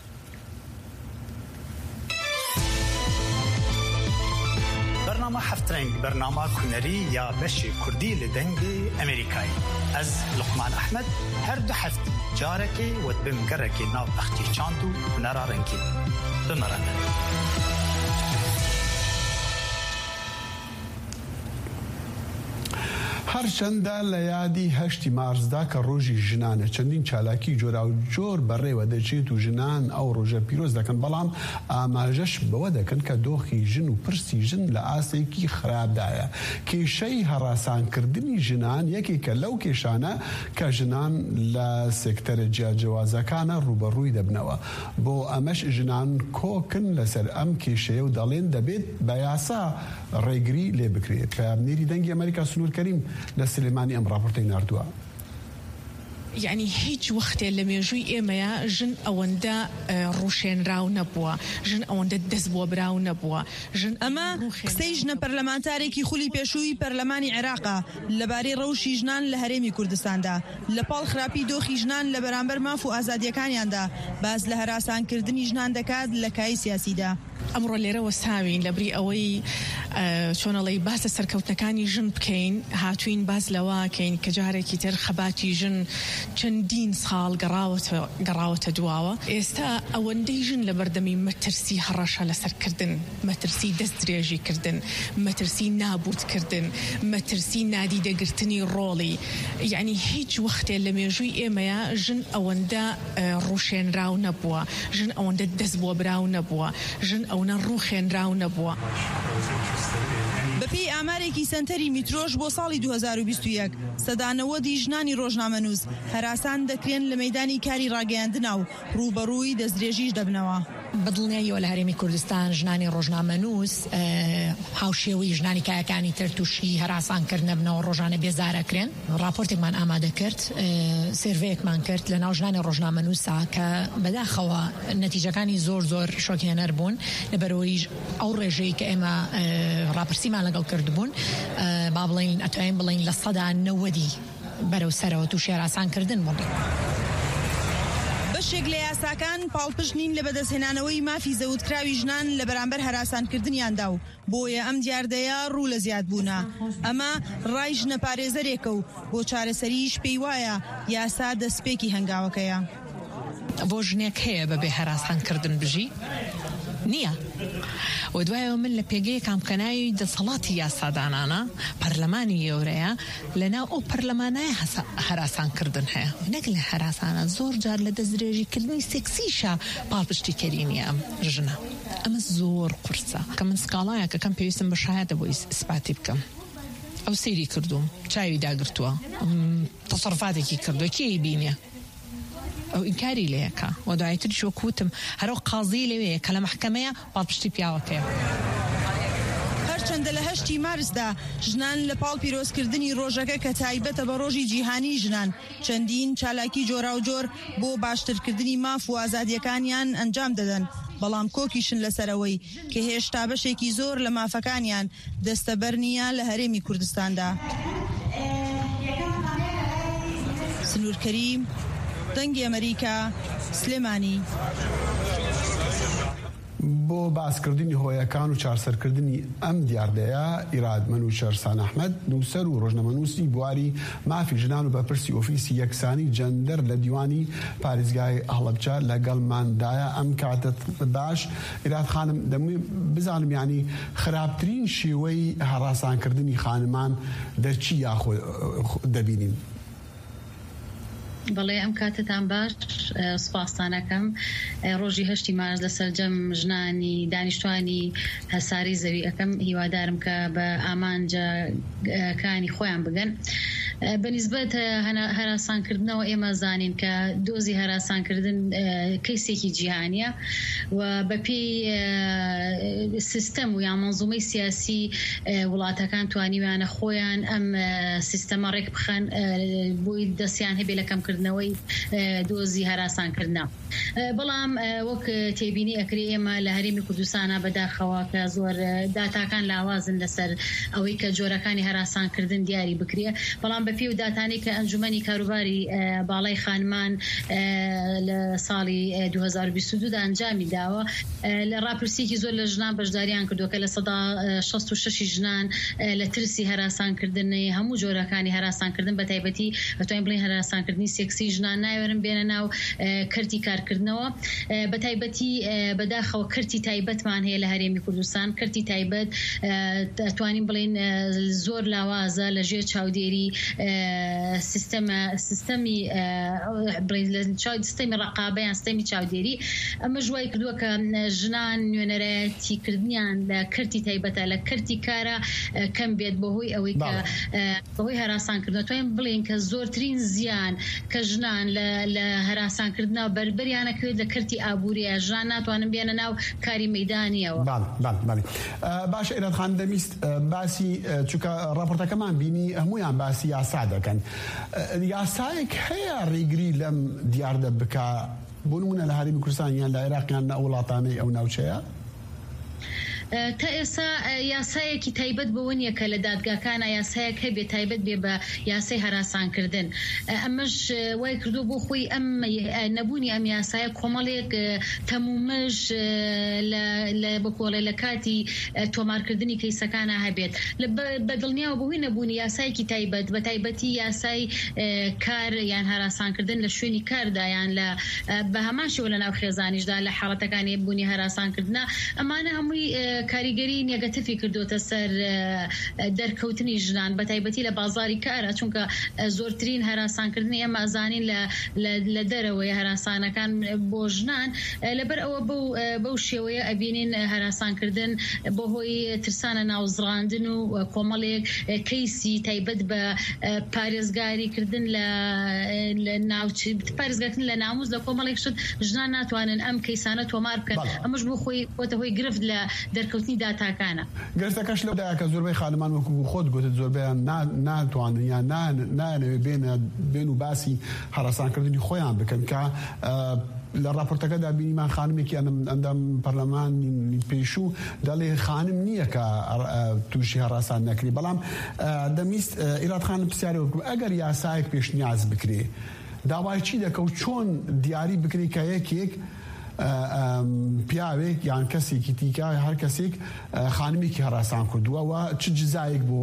برنامه هفترنگ برنامه کنری یا بشی کردی لدنگی امریکایی از لقمان احمد هر دو هفته جارکی و بمگرکی ناو بختی چاندو نرارنکی بمرنه هەرچەندە لە یادی 8 مارسدا کە ڕۆژی ژنانە چەندین چالاکی جۆرا و جۆر بەڕێوە دەچێت و ژنان ئەو ڕۆژە پیرۆز دەکەن بەڵام ئاماژەش بەوە دەکەن کە دۆخی ژن و پرسی ژن لە ئاسێکی خراپدایە. کێشەی هەڕاسانکردنی ژنان یەکێکە لەو کێشانە کە ژنان لە سێکتەرە جیاجەوازەکانە ڕوبەڕووی دەبنەوە. بۆ ئەمەش ژنان کۆکن لەسەر ئەم کێشەیە و دەڵێن دەبێت بە یاسا ڕێگری لێ بکرێت. پەیامنێری دەنگی ئەمریکا سنوور کەریم لە سلێمانی ئەم راپۆرتەی ناردووە. یعنی هیچ وەختێ لە مێژووی ئێمەیە ژن ئەوەندە ڕوشێنراو نەبووە، ژن ئەوەندە دەست بۆ براو نەبووە. ئەمە قسەی ژنە پەرلەمانتارێکی خولی پێشووی پەرلەمانی عێراقا لەبارەی ڕەوشی ژنان لە هەرێمی کوردستاندا لە پاڵ خراپی دۆخی ژنان لە بەرامبەر ماف و ئازادیەکانیاندا باز لە هەراسانکردنی ژنان دەکات لە کای سیاسیدا. ئەمڕۆ لێرەوە ساوین لەبری ئەوەی چۆنەڵی باسە سەرکەوتنەکانی ژن بکەین، هاتوین باز لەواکەین کە جارێکی تر خەباتی ژن چەندین ساڵ گەڕاوەتە دواوە. ئێستا ئەوەندەی ژن لە بەردەمی مەترسی هەڕەشە لەسەرکردن، مەترسی دەست درێژیکردن، مەترسی نابوتکردن، مەترسی نادیدەگرتنی ڕۆڵی. یعنی هیچ وەختێ لە مێژووی ئێمەیە ژن ئەوەندە ڕوشێنراو نەبووە، ژن ئەوەندە دەست بۆ براو نەبووە، ژن ئەوەندە ڕوخێنراو نەبووە. بەپێی ئامارێکی سەنتەری میترۆش بۆ ساڵی 2021 سەدانەوەدی ژنانی ڕۆژنامەنووس هەراسان دەکرێن لە مەیدانی کاری ڕاگەیاندنا و ڕوبەڕووی دەستدرێژیش دەبنەوە. بەدڵنیاییەوە لە هەرێمی کوردستان ژنانی ڕۆژنامەنووس هاوشێوەی ژنانی کایەکانی تر تووشی هەراسانکردنە بنەوە ڕۆژانە بێزارەکرێن. راپۆرتێکمان ئامادە کرد، سێرڤەیەکمان کرد لە ناو ژنانی ڕۆژنامەنووسا کە بەداخەوە نەتیجەکانی زۆر شۆکێنەر بوون لەبەرەوەی ئەو ڕێژەی کە ئێمە ڕاپرسیمان لەگەڵ کردبوون، با بڵین ئەتوانین بڵین لە 90 بەرەو سەرەوە تووشی هەراسانکردن بوون. بەشێک لە یاساکان پاڵپشت نین لە بەدەستهێنانەوەی مافی زەوتکراوی ژنان لە بەرامبەر هەراسانکردنیاندا و بۆیە ئەم دیاردەیە ڕوو لە زیاد بوونە. ئەمە ڕای ژنە پارێزەرێکە و بۆ چارەسەریش پێی وایە یاسا دەستپێکی هەنگاوەکەیە. بۆ ژنێک هەیە بەبێ هەراسانکردن بژی؟ نییە. و دوایەوە من لە پێگەی کامکەناوی دەسەڵاتی یاسادانانە پەرلەمانی گەورەیە لەناو ئەو پەرلەمانایە هەراسانکردن هەیە. نەک لە هەراسانە زۆر جار لە دەستدرێژیکردنی سێکسیشە پاڵپشتی کەرینی ئەم ژنە. ئەمە زۆر قورسە کە من سکاڵایە کەکەم پێویستم بە شایەتە بۆ ئیسپاتی بکەم. ئەو سەیری کردوم، چاوی داگرتووە، تەسەڕفاتێکی کردووە، کێی بینێ ئەو ئینکاری لەیەکە و دوایتر شۆ کوتم هەرو قازی لەوەیە کە لە محکەمەیە پاڵپشتی پیاوەکەیە. هەرچەندە لە 8 مارسدا ژنان لە پاڵ پیرۆزکردنی ڕۆژەکە کە تایبەتە بە ڕۆژی جیهانی ژنان چەندین چالاکی جۆرا و جۆر بۆ باشترکردنی ماف و ئازادیەکانیان ئەنجام دەدەن، بەڵام کۆکیشن لەسەرەوەی کە هێشتا بەشێکی زۆر لە مافەکانیان دەستەبەر نییە لە هەرێمی کوردستاندا. سنوور کەریم، دەنگی ئەمریکا، سلێمانی. بۆ باسکردنی هۆیەکان و چارسەرکردنی ئەم دیاردەیە ئیراد منوچەر سان ئەحمەد نووسەر و ڕۆژنامەنووسی بواری مافی ژنان و بەپرسی ئۆفیسی یەکسانی جەندەر لە دیوانی پارێزگای هەڵەبجە لەگەڵماندایە. ئەم کاتت باش ئیراد خانم دەمووی بزانم یعنی خراپترین شێوەی هەراسانکردنی خانمان دەرچی یاخۆ دەبینین؟ بەڵێ ئەم کاتتان باش، سوپاسانەکەم. ڕۆژی 8 مارس لە سەرجەم ژنانی دانیشتوانی هەساری زەوی ئەەکەم، هیوادارم کە بە ئامانجەکانی خۆیان بگەن. بەنسبەت هەراسانکردنەوە ئێمە زانین کە دۆزی هەراسانکردن کەیسێکی جیهانیە و بەپێی سیستەم و یان مەنزومەی سیاسی وڵاتەکان توانیویانە خۆیان ئەم سیستەمە ڕێک بخەن بۆی دەستیان هەبێ لە کەمکردنەوەی دۆزی هەراسانکردنە. بەڵام وەک تێبینی ئەکرێ ئێمە لە هەرێمی کوردستانە بەداخەوە کە زۆر داتاکان لاوازن لەسەر ئەوەی کە جۆرەکانی هەراسانکردن دیاری بکرێ، بەڵام بەڵام بە پێی و داتانی کە ئەنجومەنی کاروباری باڵای خانمان لە ساڵی 2022 دا ئەنجامی داوە لە ڕاپرسیەکی زۆر لە ژنان بەشداریان کردووە کە لە سەدا 66 ژنان لە ترسی هەراسانکردنی هەموو جۆرەکانی هەراسانکردن بە تایبەتی بەتوانین بڵین هەراسانکردنی سێکسی ژنان نایوەرن بێنە ناو کردی کارکردنەوە بە تایبەتی بەداخەوە کردی تایبەتمان هەیە لە هەرێمی کوردستان کردی تایبەت توانین بڵین زۆر لاوازە لە ژێر چاودێری سیستەمی ڕقابەیان سیستەمی چاودێری ئەمە ژوای کردووە کە ژنان نوێنەرەتیکردنیان لە کردی تایبەتە لە کردی کارە کەم بێت بەهۆی ئەوەی کە بەهۆی هەراسانکردنەوە توانین بڵین کە زۆرترین زیان کە ژنان لە هەراسانکردنەوە بەربەریانەکرێت لە کردی ئابووریە ژنان ناتوانن بێنە ناو کاری مەیدانیەوە. باش ئێراد خان دەمیست باسی چونکە راپۆرتەکەمان بینی هەمویان باسی یاسا دەکەن یاسایەک هەیە ڕێگری لەم دیاردە بکە بۆ نمونە لە هەرێمی کوردستان یان لە عێراقیان لە وڵاتانەی ئەو ناوچەیە تا ئێستا یاسایەکی تایبەت بەوە نیە کە لە دادگاکانە یاسایەک هەبێ تایبەت بێ بە یاسای هەراسانکردن ئەمەش وای کردو بۆ خۆی ئەم نەبوونی ئەم یاسایە کۆمەڵێک تەمومەش بەکۆڵێ لە کاتی تۆمارکردنی کەیسەکانە هەبێت بە دڵنیاوە بەهۆی نەبوونی یاسایەکی تایبەت بە تایبەتی یاسای کار یان هەراسانکردن لە شوێنی کاردا یان بە هەمان شێوە لە ناو خێزانیشدا لە حاڵەتەکانی بوونی هەراسانکردنە ئەمانە هەمووی کاریگەری نیگەتیفی کردوتە سەر دەرکەوتنی ژنان بە تایبەتی لە بازاری کارە چونکە زۆرترین هەراسانکردنی ئێمە ئەزانین لە دەرەوەی هەراسانەکان بۆ ژنان لەبەر ئەوە بەو شێوەیە ئەبینین هەراسانکردن بۆ هۆی ترسانە ناوزڕاندن و کۆمەڵێک کەیسی تایبەت بە پارێزگاریکردن پارێزگاکردن لە ناموس لە کۆمەڵێک شت ژنان ناتوانن ئەم کەیسانە تۆمار بکەن ئەمەش بۆ خۆی بۆتە هۆی گرفت لە دەرکەوتنی داتاکانە گرفتەکەش لەودایە کە زۆربەی خانمان وەکو خۆت گوتت زۆربیان ناتوانن یان نانەوێ بێن و باسی هەراسانکردنی خۆیان بکەن کە لە راپۆرتەکەدا بینیمان خانمێکی ئەندام پەرلەمانی پێشوو دەڵێ خانم نییە کە تووشی هەراسان نەکری بەڵام دەمیست ئیراد خانم پرسیارە وەکو ئەگەر یاسایەک پێشنیاز بکرێ داوای چی دەکە و چۆن دیاری بکرێ کە یەکێک پیاوێک یان کەسێکی تیکە هەر کەسێک خانمێکی هەراسان کردووە چ جزایەک بۆ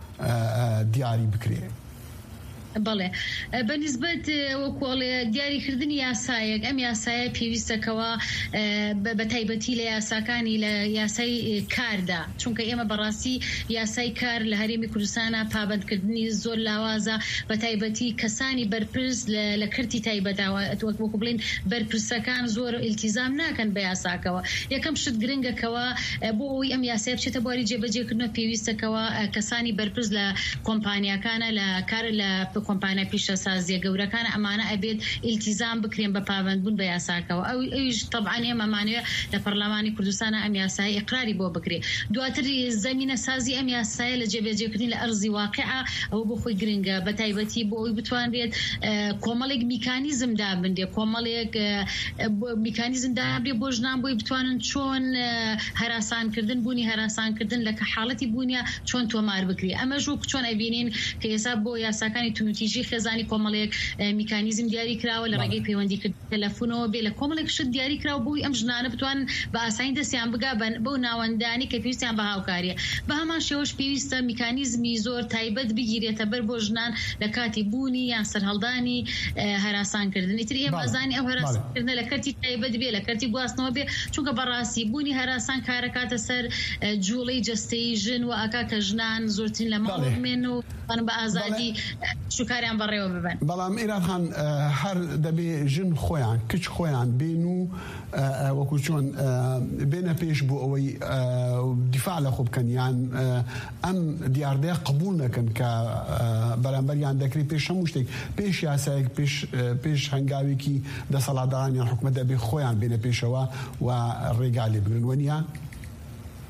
دیاری بکرێ بەڵێ بەنسبەت وەکوڵێ دیاریکردنی یاسایەک ئەم یاسایە پێویستەکەوە بە تایبەتی لە یاساکانی لە یاسای کاردا چونکە ئێمە بەڕاستی یاسای کار لە هەرێمی کوردستانە پابەندکردنی زۆر لاوازە بە تایبەتی کەسانی بەرپرس لە کردی تایبەتاوە وەکو بڵین بەرپرسەکان زۆر ئیلتیزام ناکەن بە یاساکەوە یەکەم شت گرنگەکەوە بۆ ئەوی ئەم یاسای بچێتە بواری جێبەجێکردنەوە پێویستەکەوە کەسانی بەرپرس لە کۆمپانیاکانە لە کار لە کۆمپانیا پیشەسازیە گەورەکانە ئەمانە ئەبێت ئیلتیزام بکرێن بە پابەندبوون بە یاساکەوە ئەویش طبعاً ئێمەمانوێ لە پەرلەمانی کوردستانە ئەم یاسای ئیقراری بۆ بکرێ دواتر زەمینە سازی ئەم یاسایە لە جێبەجێکردنی لە ئەرزی واقعە ئەوە بۆ خۆی گرنگە بە تایبەتی بۆ ئەوی بتوانرێت کۆمەڵێک میکانیزم دابندێ کۆمەڵێک میکانیزم دابێ بۆ ژنان بۆی بتوانن چۆن هەراسانکردن بوونی هەراسانکردن لە حاڵەتی بوونیە چۆن تۆمار بکرێ ئەمەش وەکو چۆن ئەبینین کە ئێستا بۆ یاساکانی تیژی خێزانی کۆمەڵێک میکانیزم دیاری کراوە لە ڕێگەی پەیوەندیکردن تەلەفۆنەوە بێ لە کۆمەڵێک شت دیاری کراوە بۆی ئەم ژنانە بتوانن بە ئاسانی دەستیان بگا بەو ناوەندانی کە پێویستیان بە هاوکاریە بە هەمان شێوەش پێویستە میکانیزمی زۆر تایبەت بگیرێتە بەر بۆ ژنان لە کاتی بوونی یان سەرهەڵدانی هەراسانکردن ئیتر ئێمە ئەزانی ئەو هەراسانکردنە لە کەرتی تایبەت بێ لە کەرتی گواستنەوە بێ چونکە بەڕاستی بوونی هەراسان کارەکاتە سەر جوڵەی جەستەی ژن و ئاکا کە ژنان زۆرترین لە ماڵ بمێن و بە ئازادی شوکاریان بەڕێوە ببن بەڵام ئێراد خان هەر دەبێ ژن خۆیان کچ خۆیان بێن و وەکو چۆن بێنە پێش بۆ ئەوەی دیفاع لە خۆ بکەن یان ئەم دیاردەیە قبول نەکەن کە بەرامبەریان دەکرێت پێش هەموو شتێک پێش یاسایەک پێش هەنگاوێکی دەسەڵاتداران یان حکومەت دەبێ خۆیان بێنە پێشەوە و ڕێگا لێ بگرن وەنیە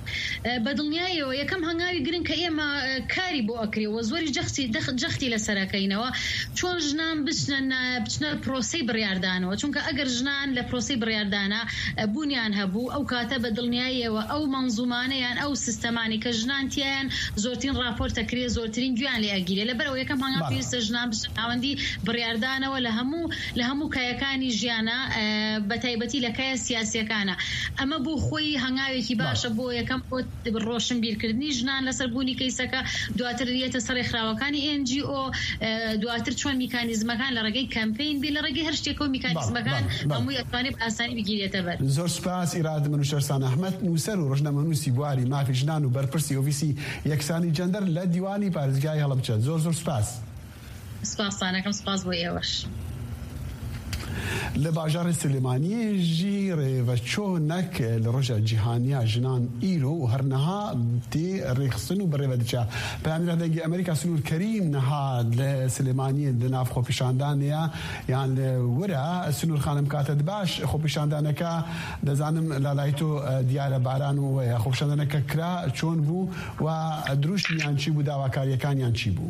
بەدڵنیایەوە یەکەم هەنگاوی گرنگ کە ئێمە کاری بۆ ئەکرێەوە زۆری جەختی لەسەرەکەینەوە چۆن ژنان بچنە پرۆسەی بڕیاردانەوە چونکە ئەگەر ژنان لە پرۆسەی بڕیاردانە بوونیان هەبوو ئەو کاتە بەدڵنیایەوە ئەو مەنزومانەیان ئەو سیستەمانی کە ژنان تیایان زۆرترین راپۆرتەکرێ زۆرترین گویان لێ ئەگیرێ لەبەرەوە یەکەم هەنگاو پێویستە ژنان بچن ناوەندی بڕیاردانەوە لە هەموو کایەکانی ژیانە بەتایبەتی لە کایە سیاسیەکانە ئەمە بۆ خۆی هەنگاوێکی باشە بۆ یەکەم ڕۆشن بیرکردنی ژنان لەسەر بوونی کەیسەکە دواتر دێتە سەرێکخراوەکانی NGO دواتر چۆن میکانیزمەکان لە ڕێگەی کەمپین بێ لە ڕێگەی هەر شتێک و میکانیزمەکان هەمووی ئەتوانێت بە ئاسانی بگیرێتە بەر. زۆر سپاس ئیراد من و شەرسان ئەحمەد نووسەر و ڕۆژنامەنووسی بواری مافی ژنان و بەرپرسی ئۆفیسی یەکسانی جەندەر لە دیوانی پارێزگای هەڵەبجە. زۆر سپاس. سپاسانەکەم سپاس بۆ ئێوەش. لە باژارە سلێمانیەژی ڕێڤەچۆنەک لە ڕۆژە جیهانیا ژنان ئیرۆ و هەرنەها تێ ڕێخستن و بەڕێوە دەچا. پەیامی ڕادەیەکی ئەمریکا سنوور کەریم نەها لە سلێمانیە لە ناو خۆپیشاندانەیە یان لە وەرە سنوور خانم کاتت باش خۆپیشاندانەکە دەزانم لالای تۆ دیارە باران و وەیە خۆپیشاندانەکە کرا چۆن بوو و دروشتیان چی بوو داواکاریەکانیان چی بوو؟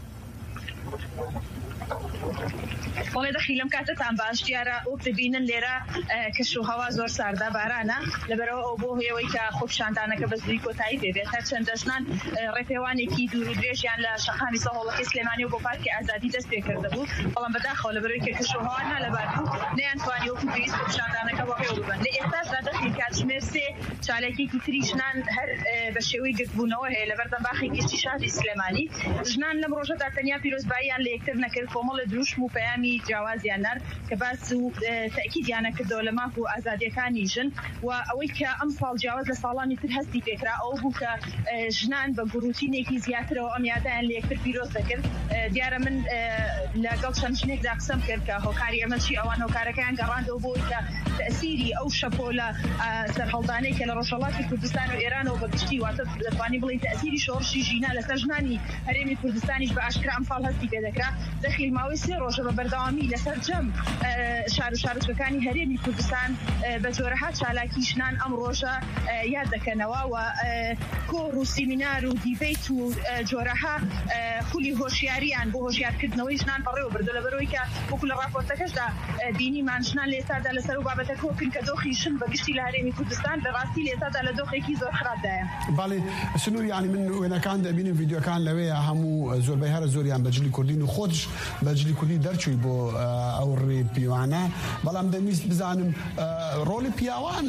وڵێ دەخی لەم کاتتان باش دیارە ئەو ببینن لێرە کەشوهەوا زۆر ساردا بارانە لەبەرەوە ئەو بۆ هێوەی کە خۆپیشاندانەکە بە زووی کۆتایی بێبێت هەرچەندە ژنان ڕێپێوانێکی دوور و درێژیان لە شەقامی سەهۆڵەکەی سلێمانی و بۆ پارکی ئازادی دەست پێ کرده بوو بەڵام بەداخەوە لەبەرەوەی کە کەشوهەوا نالەبار بوو نەیانتوانی وەکو پێویست خۆپیشاندانەکە بۆ هێو ببن. لە ئێستاشدا دەخی کاتژمێر سێ چالێکێکی تری ژنان هەر بە شێوەی گرتبوونەوە هەیە لە بەردەمباخی گشتی شاری سلێمانی. ژنان لەم ڕۆژەدا تەنیا پیرۆزباییان لە یەکتر نەکرد کۆمەڵە دروشم و پەیامی جیاوازیان نەر کە باس و تاکیدیانە کردەوە لە ماف و ئازادیەکانی ژن و ئەوەی کە ئەم ساڵ جیاواز لە ساڵانی تر هەستی پێکرا ئەو بوو کە ژنان بە گروتینێکی زیاترەوە ئەم یادیان لە یەکتر پیرۆز دەکرد. دیارە من لەگەڵ چەند ژنێکدا قسەم کرد کە هۆکاری ئەمە چی ئەوان هۆکارەکەیان گەڕاندەوە بۆی کە تەئسیری ئەو شەپۆلە سەرهەڵدانەی کە لە ڕۆژهەڵاتی کوردستان و ئێرانەوە بەگشتی واتە دەتوانین بڵین تەئسیری شۆڕشی ژینە لەسەر ژنانی هەرێمی کوردستانیش بە ئاشکرا ئەم ساڵ هەستی پێ دەکرا. دەخیل ماوەی سێ ڕۆژە بە بەردەوامی لەسەر جەم شار و شارچوەکانی هەرێمی کوردستان بە جۆرەها چالاکی ژنان ئەم ڕۆژە یاد دەکەنەوە و کۆڕ و سیمینار و دیبیت و جۆرەها خولی هۆشیاریان بۆ هۆشیارکردنەوەی ژنان بەڕێوە بردو لەبەرەوەی کە وەکو لە راپۆرتەکەشدا بینیمان ژنان لە ئێستادا لەسەر و بابەتە کۆکن کە دۆخی ژن بەگشتی لە هەرێمی کوردستان لە ڕاستی لە ئێستادا لە دۆخێکی زۆر خراپدایە. باڵێ سنوور یانی من وێنەکان دەبینم ڤیدیۆکان لەوەیە هەموو زۆربەی هەرە زۆریان بەجلی کوردین و خۆش بەجلی کوردی دەرچووی بۆ ئەو ڕێ پیوانە بەڵام دەویست بزانم ڕۆلی پیاوان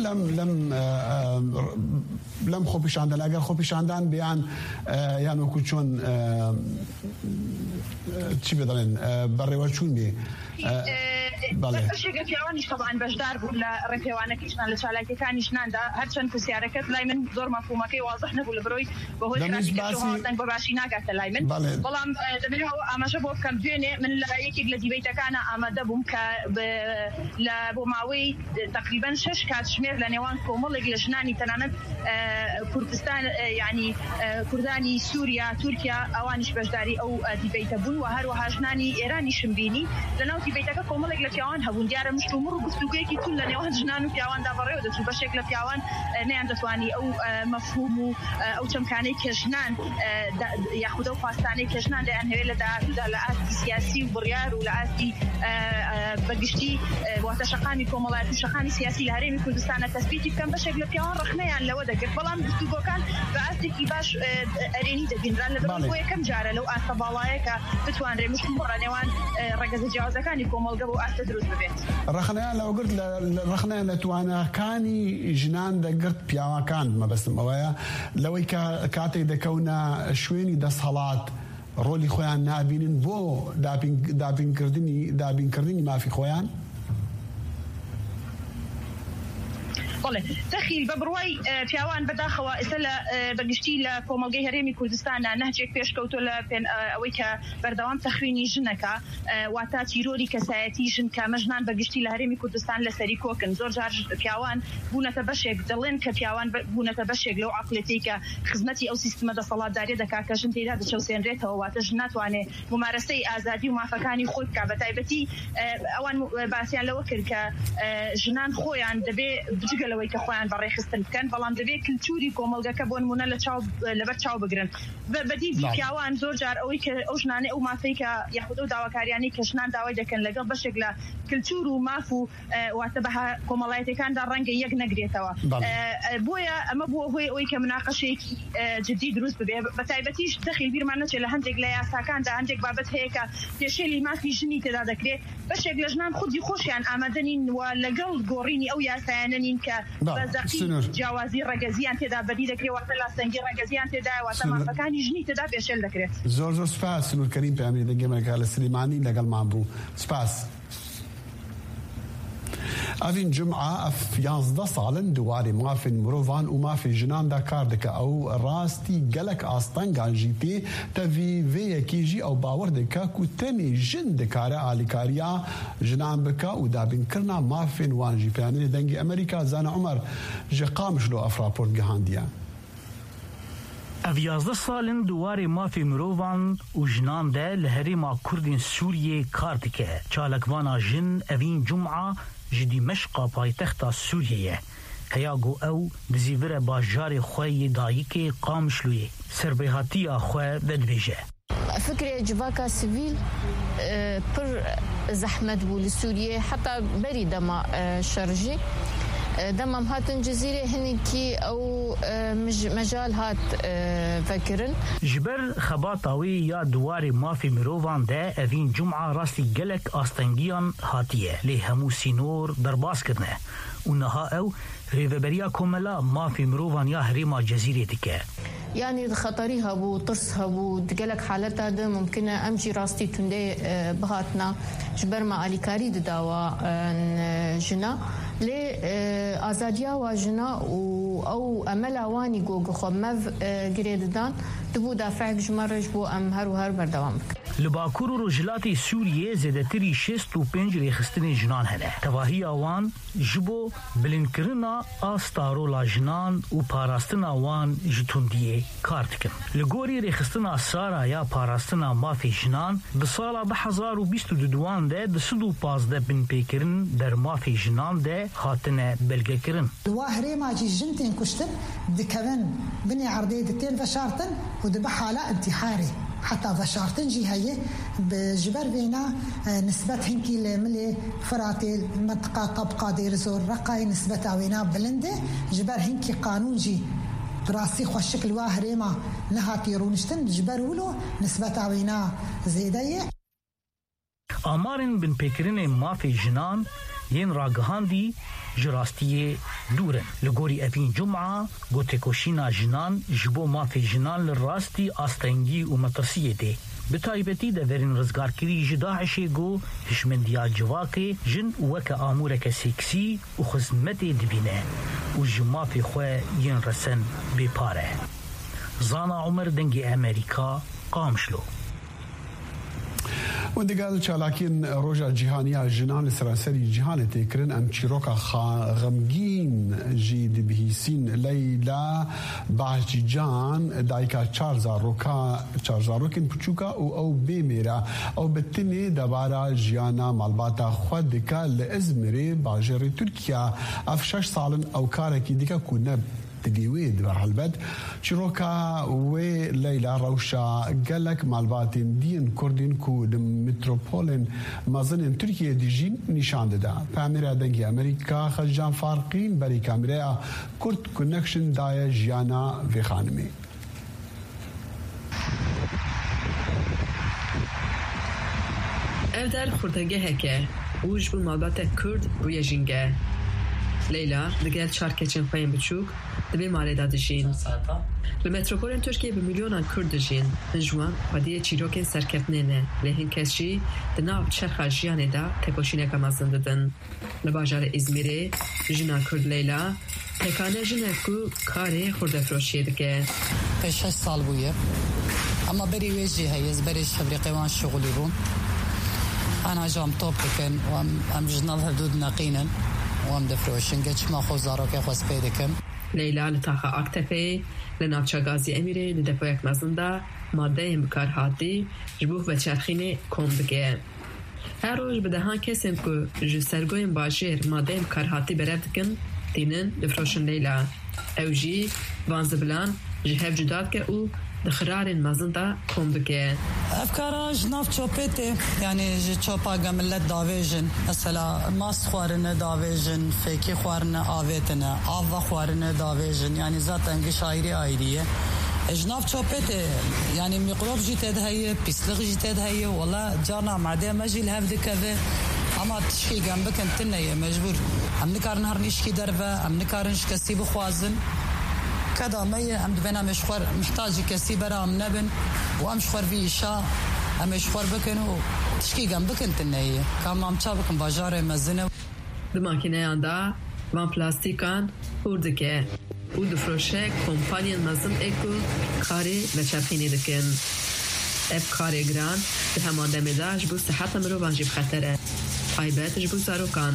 لەم خۆپیشاندان ئەگەر خۆپیشاندان بیان یان وەکو چۆن چی بدەڵێن بەڕێوەچوون بێ شێگە پیاوانیش تەبعاً بەشدار بوون لە ڕێپێوانەکەی ژنان لە چالاکیەکانی ژناندا هەرچەند پرسیارەکەت لای من زۆر مەفهومەکەی واضح نەبوو لەبەرەوەی بەهۆی کراسی بە باشی ناگاتە لای من بەڵام دەبێت ئاماژە بۆ بکەم دوێنێ من لە یەکێک لە دیبیتەکانە ئامادە بووم کە بۆ ماوەی تقریباً 6 کاتژمێر لە نێوان کۆمەڵێک لە ژنانی تەنانەت کوردستان یعنی کوردانی سووریا تورکیا ئەوانیش بەشداری ئەو دیبیتە بوون و هەروەها ژنانی ئێرانیشم بینی لەناو دیبیتەکە کۆمەڵێک لە پیاوان هەبوون دیارە مشتومڕ و گفتوگویەکی تون لە نێوان ژنان و پیاواندا بەڕێوە دەچوو بەشێک لە پیاوان نەیان دەتوانی ئەو مەفهوم و ئەو چەمکانەی کە ژنان یاخودە و خواستانەی کە ژنان دەیان هەوێت لە داهاتوودا لە ئاستی سیاسی و بڕیار و لە ئاستی بەگشتی واتە شەقامی کۆمەڵایەت و شەقامی سیاسی لە هەرێمی کوردستانە تەسبیتی بکەن بەشێک لە پیاوان ڕخنەیان لەوە دەکرد بەڵام گفتوگۆکان بە ئاستێکی باش ئەرێنی دەبینران لەبەر بۆ یەکەم جارە لەو ئاستە باڵایە کە بتوانرێ مشتومڕە نێوان ڕێگەزە جیاوازەکانی کۆمەڵگە بۆ ئاستە دروست ببێت. ڕخنەیان لەوەگرت ڕخنەیان لە توانەکانی ژنان دەگرت پیاوەکان مەبەستم ئەوەیە لەوەی کە کاتێک دەکەونە شوێنی دەسەڵات ڕۆلی خۆیان نابینن بۆ دابینکردنی مافی خۆیان. بەڵێ دەخیل بە بڕوای پیاوان بەداخەوە ئێستا لە بەگشتی لە کۆمەڵگەی هەرێمی کوردستانە نەهجێک پێشکەوتۆ لە ئەوەی کە بەردەوام تەخوینی ژنەکە واتە چیرۆری کەسایەتی ژن کە ژنان بەگشتی لە هەرێمی کوردستان لەسەری کۆکن زۆر جار پیاوان بوونەتە بەشێک دەڵێن کە پیاوان بوونەتە بەشێک لەو عەقڵێتی کە خزمەتی ئەو سیستمە دەسەڵاتداری دەکا کە ژن تێدا دەچەوسێنرێتەوە واتە ژن ناتوانێت ممارەسەی ئازادی و مافەکانی خۆی بکات بە تایبەتی ئەوان باسییان لەوە کرد کە ژنان خۆیان دەبێ بجگە لەوەی کە خۆیان بەڕێخستن بکەن بەڵام دەبێت کلتوری کۆمەڵگەکە بۆ نمونە لەبەر چاو بگرن بەدیدی پیاوان زۆر جار ئەوەی کە ئەو ژنانە ئەو مافەی کە یاخود ئەو داواکاریانی کە ژنان داوای دەکەن لەگەڵ بەشێک لە کلتور و ماف و واتە بە کۆمەڵایەتەکاندا ڕەنگە یەک نەگرێتەوە بۆیە ئەمە بووە هۆی ئەوەی کە مناقەشەیەکی جدی دروست ببێ بە تایبەتیش دەخیل بیرمان نەچێت لە هەندێک لە یاساکاندا هەندێک بابەت هەیە کە پێشێلی مافی ژنی تێدا دەکرێت بەشێک لە ژنان خودی خۆشیان ئامادەنین و لەگەڵ گۆڕینی ئەو یاسایانە نین کە بەزەقی جیاوازی ڕێگەزیان تێدا بەدی دەکرێت واتە لاسەنگی ڕێگەزیان تێدا واتە مافەکانی ژنی تێدا پێشێل دەکرێت زۆر سوپاس سنوور کەریم پەیامەری دەنگی ئەمریکا لە سلێمانی لەگەڵمان بوو سپاس ئەڤین جمعە ئەف 11 ساڵن دوواری مافên مرۆڤان û mafê jinan da kar dike ew rastî gelek astengan jî tê tevî vê yekê jî ew bawer dike ku tenê jin dikare alîkariya jinan bike û dabînkirina mafên wan jî peyamê dengê Amerîka Zana Umer ji Qamişlo ev rapor gihandiye. Ev 11 salên duwarê mafê mirovan û jinan de li herêma Kurdên Sûriyê kar dike. Çalekvana jin evîn cum'a ji Dîmeşqa paytexta Sûriyeyê. Heya got ew di zîvira bajarê xwe yê dayîkê Qamişloyê serbêhatiya xwe vedibêje. فكرة جواكا سيفيل پر زحمت بو لسوريا حتى بري دما شرجي دمام هاتن جزيرة هنكي أو مجال هات فكرن جبر خباطاوي يا دواري مافي مروفان ده أفين جمعة راستي جلك أستنجيان هاتيه لهمو سينور درباس كرنه ونها أو ريفبريا كوملا مافي مروفان يا هريما جزيرة دكه يعني خطريها بو طرسها بو دقلك حالتها ده ممكن أمشي راستي تندي بهاتنا جبر ما أليكاري داوا جنا لي آزاديا واجنا أو أملا واني جوجو خمف جريدان تبو دافعك جمرج بو أم هر بردوامك لباكور رجلاتي سوريا زدتري 65 ريخستني جنان هلا تواهي وان جبو بلنكرنا آستارو لاجنان و پاراستنا وان جتونديه كارتكن لغوري ريخستنا سارا يا پاراستنا مافي جنان بسالا بحزار و 22 ده دسدو پازده بن پیکرن در مافي جنان ده هاتنه بلگه کرن الواهري ما جي جنتين كشتن دكبن بني عرضي دتين فشارتن ودبحالا انتحاري حتى فشارتن جي هي بجبر بينا نسبة هنكي لملي فراتي المنطقة طبقة دير زور رقاي نسبة وينا بلنده جبر هنكي قانون جي دراسي خو الشكل واهري ما نهاتي رونشتن جبر ولو نسبة وينا زيدية آمارن بن پیکرین مافی جنان ین راگهاندی جراستیه دورن لگوری افین جمعه گوته کوشینا جنان جبو مافی جنان لراستی آستنگی و مترسیه ده بتایبتی ده ورین رزگارکری جداعشی گو هشمندیا جواکه جن وک آمورک سیکسی و خزمت دبینه و جمافی خواه ین رسن بپاره زانا عمر دنگی امریکا قامشلو وندقال چالاکین روژا جیهانیا جنان سراسری جیهان تکرن ام چیروکا غمگین جید بهیسین لیلا باجیجان دایکا 4000 روکن پچوکا او بیمیرا او بتنی دبارا جیانا مالباتا خود دکا لازمری باجر ترکیا اف 6 سالن او کارکی دکا کنه تجيويد برحلبد شروكا وليلى روشا قالك مالباتين دين كردين كود متروبولين مازن تركيا ديجين نشان دا كاميرا دنجي امريكا خجان فارقين بري كاميرا كرد كونكشن دايا جيانا في خانمي افدر خردگه هکه وش بو مالبات کرد روی جنگه لیلا دگل چارکچن خوین بچوک دبی مالی دادشین لمتروپولن ترکیه به میلیونان کرد دجین جوان ودیه چیروکن سرکفنه نه لهن کسجی دناب چرخ جیانه دا تکوشینه کمازن دادن لباجار ازمیره جنا کرد لیلا تکانه جنه کو کاری خورده فروشیه دکه 6 سال بویه اما بری ویجی هیز بری شبری وان شغلی بون انا جام توب بکن و ام جنال حدود نقینن وام دفروشن گچ ما خوزارو که خواست پیدکم لیلا لطاقه اکتفه لنافچه گازی امیره لدفویک مزنده ماده بکار هاتی جبوه و چرخینه کم بگه هر روز بدهان کسیم که جو سرگوین باجیر ماده بکار هاتی برد کن تینن لفروشن لیلا اوجی وانزبلان جهب جداد که او دخرارن مازندا کم دکه افکاراج ناف چوپته یعنی چوپا گملت داویجن مثلا ماست خوارنه داویجن فکی خوارنه آویتنه آوا خوارنه داویجن یعنی ذات انگی شاعری آیریه اجناف چوپته يعني ميقلوب جيتاد هي بيسلغ جيتاد هي والله جارنا معدي ماجي لهف ذكذا اما تشكي جنبك انتنا يا مجبور ام نكار نهار نشكي درفه ام نكارنش كسي بخوازن كذا مية ام دبنا مشخور محتاج كسي برا ام نبن وام شخور في إشاء ام شخور بكنو تشكي جنبك انتنا هي كم ام تشابك بجاره مزنه دماكينه ياندا وان بلاستيكان وردكه او دفروشه کمپانی مزن اکو کاری و چرخینی دکن اف کاری گران به همان دمیداش بو صحت مروان جیب خطره عیبتش بو زاروکان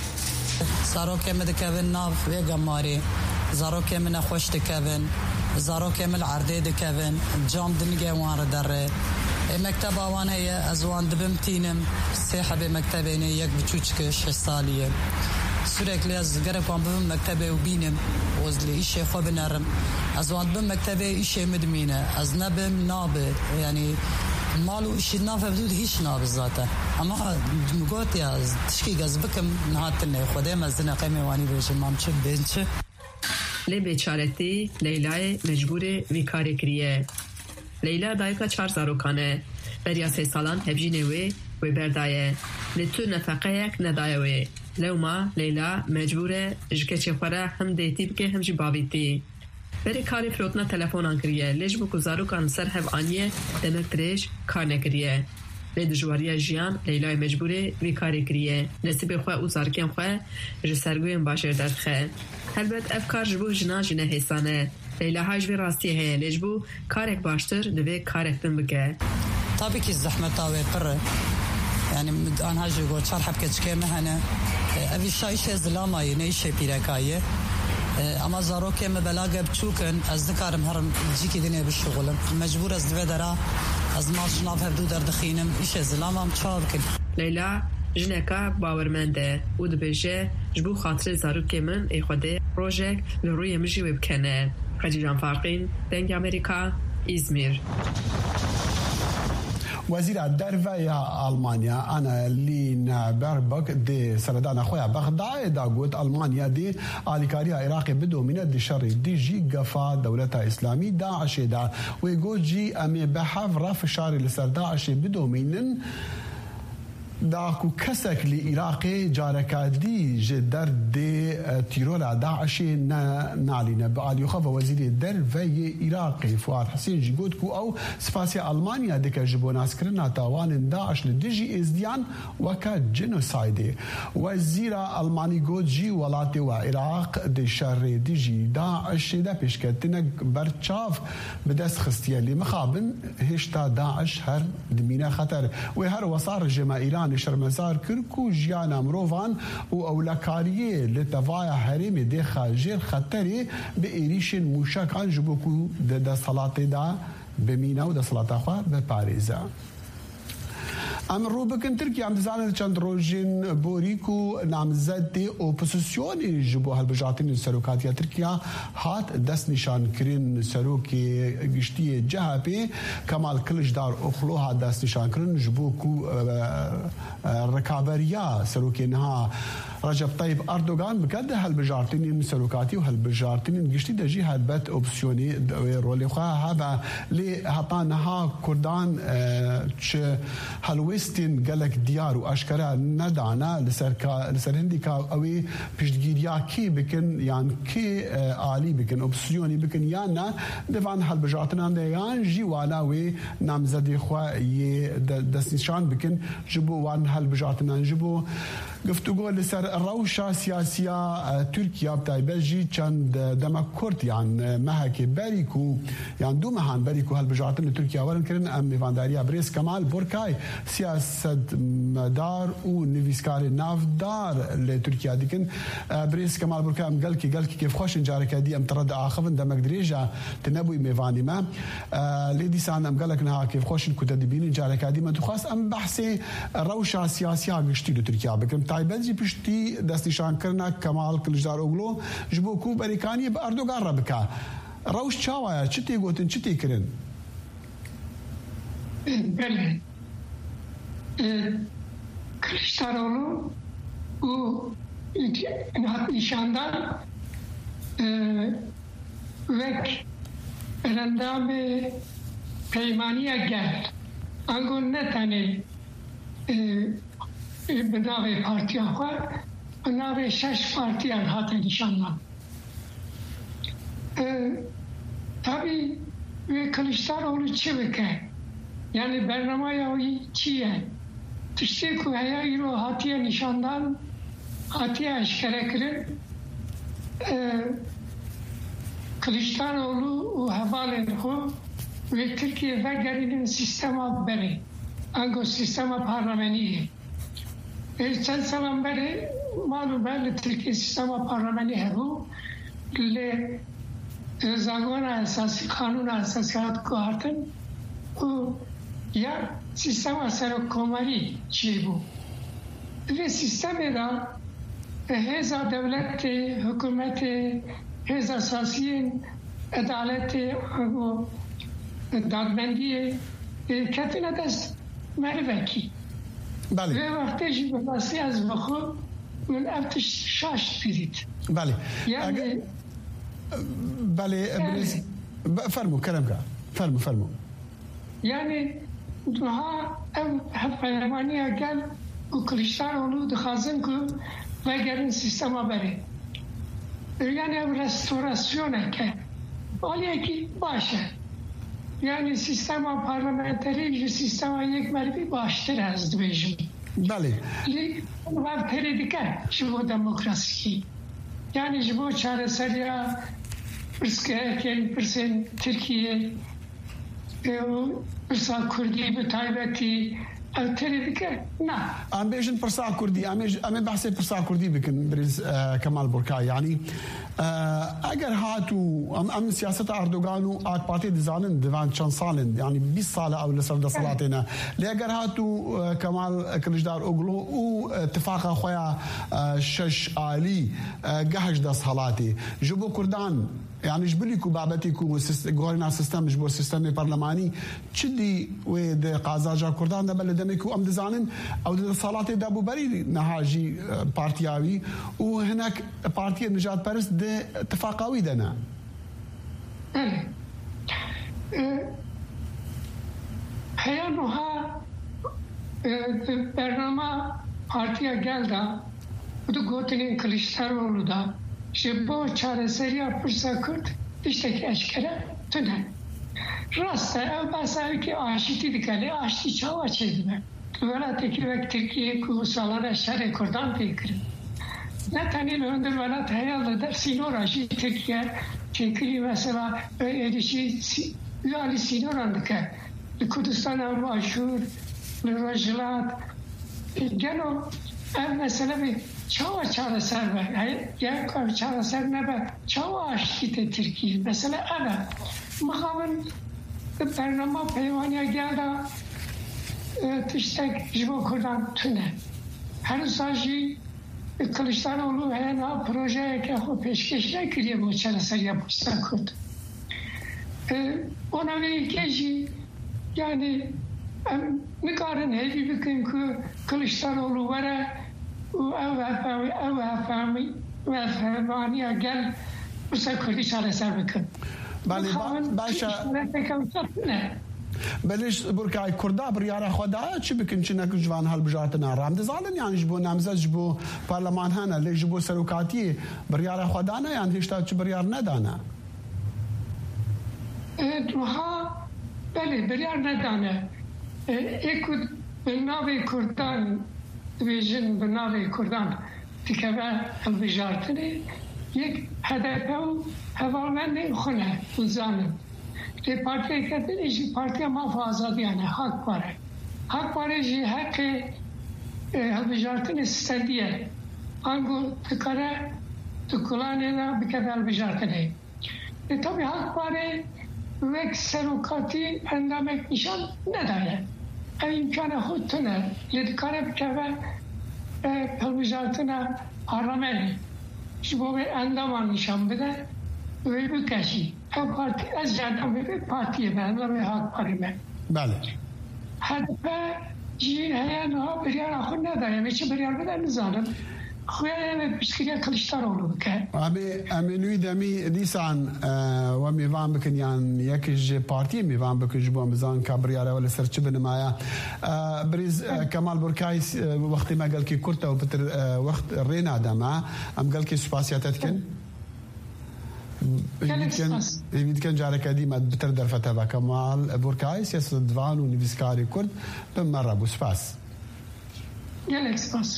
زاروکه مدکوین ناف ویگا ماری زاروکه من خوش دکوین زاروکه من عرده دکوین جام دنگه وان ردره مكتب وان هي ازوان دبمتينم سيحه بمكتبيني يك بتشوچك 6 ساليه sürekli az gerek var bu mektebe ubinem ozli işe xobinarım azwan bu mektebe işe medmine az nabim nabe yani malu işi nafevdud hiç nabe zaten ama mugot ya tişki gazbıkım nahatne xode mazna qeme wani beşim mamçı bençe le beçareti Leyla'ye mecbure vikare kriye Leyla dayka 4 zarokane beriya 3 salan hevjine ve berdaye le tu nafaqayak nadaye لو ما ليلى مجبورة جكتش خورا هم ديتي بكي هم جي بابيتي بري كاري فروتنا تلفونان كريه ليش بو كوزارو كان سر هف آنيه دمك تريش كار نكريه ليد جواريا جيان ليلى مجبورة في كاري كريه نسيب خواه وزاركين خواه جسرگوين باشر دادخه هلبت افكار جبو جنا جنه حسانه ليلى هاج في راستي هي ليش بو كارك باشتر دوه كارك دن بكه طابي كي الزحمة طاوي قره يعني أنا هاجي قول شرح بكتش كيمه هنا أبي شايش زلاما ينيش بيركاية أما زاروكي مبلاغ بتشوكن أذكرهم هرم جيكي دنيا بالشغل مجبور أزدوي درا أزماش ناف هبدو دردخينم إيش زلاما متشابكن ليلى جنكا باورمنده ودبيجه جبو خاطر زاروكي من إخوده بروجيك لروي مجي وبكنه خديجان فارقين دنگ أمريكا إزمير وزير الدرفة ألمانيا أنا لين بربك دي سردان أخويا بغداد دا قلت ألمانيا دي آليكاريا عراقي بدو من الدشر دي جي قفا دولتها إسلامي داعش دا ويقول جي أمي بحف رف شاري لسرداعش بدو من داكو كسك لإراقي جاركادي جدر دي تيرولا داعش نالينا بقال يخاف وزير الدرفة إراقي فؤاد حسين جيقودكو أو سفاسي ألمانيا ديكا جبو ناس كرنا تاوان داعش لديجي إزديان وكا جينوسايدي وزير ألماني قود جي ولاتي وعراق دي شر ديجي داعش دا بيشكتنا برچاف بدس خستيا اللي مخابن هشتا داعش هر دمينا خطر وهر وصار جما إيران شرمزار كركو جيانا مروفان وأولاكاريه لتفايا حريمي دي خاجر خطري بإيريشن موشاك عن جبوكو دا صلاة دا بمينا ودا صلاة أخوار بباريزا ام روبكن تركيا عم تزعل چند روجين بوريكو نامزدي اوبوزيسيون جبو هالبجاتين السلوكاتيا تركيا هات دس نشان كرين سلوكي گشتي جهبي كمال كلش دار اخلوها دس نشان كرين جبوكو ركابريا سلوكي نها رجب طيب اردوغان بقد هالبجارتين سلوكاتي وهالبجارتين گشتي دجي هالبت اوبسيوني رولي هذا لي هطانها كردان هالويستين قالك ديار واشكرا ندعنا لسر هنديكا اوي بيشتغيريا كي بكن يعني كي آلي بكن اوبسيوني بكن يانا دفعن هالبجارتين يان جي وانا وي نامزدي خوا دسنشان بكن جبو وان هالبجارتين جبو قفتو قول لسر الروشة سياسية تركيا بتاعي بلجي چند دما كورت يعني مهكي باريكو يعني دو مهان باريكو هالبجارتين تركيا ورن كرن ام فانداريا بريس كمال بوركاي سياسة مدار ونفيسكاري نافدار لتركيا ديكن بريس كمال بوركاي ام قالكي كيف خوش نجارك دي ام ترد آخفن دمك دريجا تنبوي ميفاني ما ليدي سان ام قالك نها كيف خوش نكو تدبين نجارك دي ما تخواست ام بحثي روشة سياسية قشتي لتركيا بكن تایبەتی پشتی دەستنیشانکردنا کەمال کلیژداروگلۆ ji bo ku Berîkaniyê bi Erdogan re bike. Rewş çawa çi tê gotin çi tê kirin? Belê Kılıçdaroğlu bu nişandan vek rendamê peymaniya gel ango ne tane bi navê partiya xwe bi navê 6 partiyan hate nişandan. Tabii ve Kılıçdaroğlu çi bike? Yani bernamaya çi ye? Tiştê ku heya îro hatiye nîşandan hatiye eşkere kirin Kılıçdaroğlu û hevalên xwe wê Tirkiye vegerînin sistema berê ango sistema parlamenîyê çend salan berê malûm e li Tirkiye sistema parlamenî hebû lê zangona esasî kanûna esasiyat ku hatin û ya sistema serokkomarî çîbû ve sistemê da hêza devletê, hikûmetê, hêza siyasiyên edaletê, dadmendiyê ketine dest merivekî. Vê wextê jî bi rastî ez bi xwe min ev tişt şaş dîdît. Yani fermû keremka fermû. Yani duha ev peymaniya gel û Kılıçdaroğlu dixwazin ku vegerin sistema berê. Yani ev restorasyonek e. Aliyekî baş e. Yani sistema parlamenterî ji sistema yekmerî baştir ez dibêjim. Belê. Lê ev terê dike ji bo demokrasiyê. Yani ji bo çareseriya pirsgehekên pirsên Tirkiye pirsa Kurdî bi taybetî ev terê dike na. Em bêjin pirsa Kurdî em ê behsê pirsa Kurdî bikin Brîz Kemal Burka yanî eger hatû em siyaseta Erdogan û AK Partî dizanin divan çend salên yanî 20 sal ew li ser desthilatê ne lê eger hatû Kemal Kılıçdaroğlu û ittifaka xwe ya 6 alî gehij desthilatê ji bo Kurdan yani ji bilî ku babetê ku gorîna sistem ji bo sistemê parlemanî çi dî wê di qazaca Kurdan de belê demê ku em dizanin ew di desthilatê de bû berî niha jî partiya wî û hinek partiyê nijadperist di ittifaka wî de ne. Heya niha bernama partiya gel da bu da gotinên Kılıçdaroğlu da ji bo çareseriya pirsa Kurd tiştekî eşkere tune. Rast e ev behsa ki aşitî dike lê aşitî çawa çê dibe. Welatekî wek Tirkiye ku salana şerê Kurdan tê kirin. Ne tenê li hundir welat heya li der sînora jî Tirkiye çêkirî mesela êdişî alî sînoran dike. Li Kurdistana başûr, li Rojhilat gelo ev mesele bir çawa çareser be. Ya çareser ne be? Çawa aşitî tê Tirkiye. Mesela eve mixabin bernama peywaniya gel da tiştek ji bo Kurdan tune. Her jî Kılıçdaroğlu hena projeyeke xwe pêşkêş nekiriye bo çareseriya pirsa Kurd. Ona vê jî yani em nikarin hêvî bikin ku Kılıçdaroğlu were û ev hevaniya gel pirsa Kurdî çareser bikin. Belêj Burkay Kurda biryara xwe daye çi bikin çinek civan hilbijartina ram dizanin yani ji bo namzet ji bo parleman hene lê ji bo serokatiyê biryara xwe dane yan hêşta çi biryar nedane. Duha belê biryar nedane. Êku bi navê Kurdan dibêjin bi navê Kurdan dikeve hilbijartinê yek HDP û hevalmendên xwe ne bizanin. Lê partiyeke din jî partiya mafa azadiyan e Hak Parê. Hak Parê jî hekê hilbijartinê sistemî ye. Ango dikare di kulanê de bikeve hilbijartinê. Tabii Hak Parê wek serokatî endamek nîşan nedaye. Ev imkana xwe tune lê dikare bikeve hilbijartina Arramelî ji bo vê endaman nîşan bide wê bikeşî. Ev partî ez jerdam vê partiyê me vê Hakparî me. Hedefe jî heye niha biryara xwe nedaye vê çi biryar bide nizanim. خواه بشکلی کلیشتارولو بکه. امنوی دمی دیسان و میوان بکن یان یکیش پارتی میوان بکن جبو مزان کابریاره ولی سرچ بنمایا. بریز کمال برکایس وقتی ما قال کی کرتا و بتر وقت رینا دما ام قال کی سپاسیاتت کن. يمكن جارك قديمة بتردر فتبع كمال بركايس يصدفان ونفسكاري كرد بمرة بسباس. يلك سباس.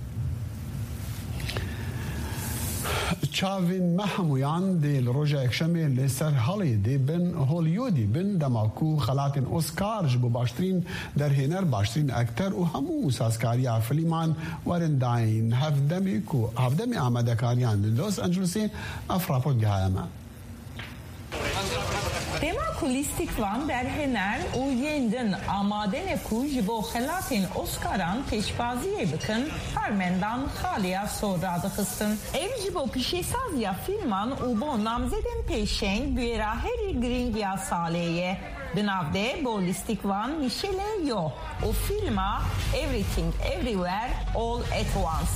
چاوین محمویان دیل روژا اکشمی لسر حالی دی بن هولیودی بن دماکو خلاتین اسکار جبو باشترین در هنر باشترین اکتر و همو سازکاریا فلیمان ورنداین هفدمی آمده کاریان لوس انجلوسی افراپوت گهایما Listikvan derhener u yendin amadene ku jibo xelatin Oscaran peşbaziye bıkın Harmendan Xaliya sorradı xısın. Ev jibo pişesaz ya filman u bo namzedin peşeng büyera heri gringya saleye. Dınavde bo listikvan nişele yo. O filma Everything Everywhere All at Once.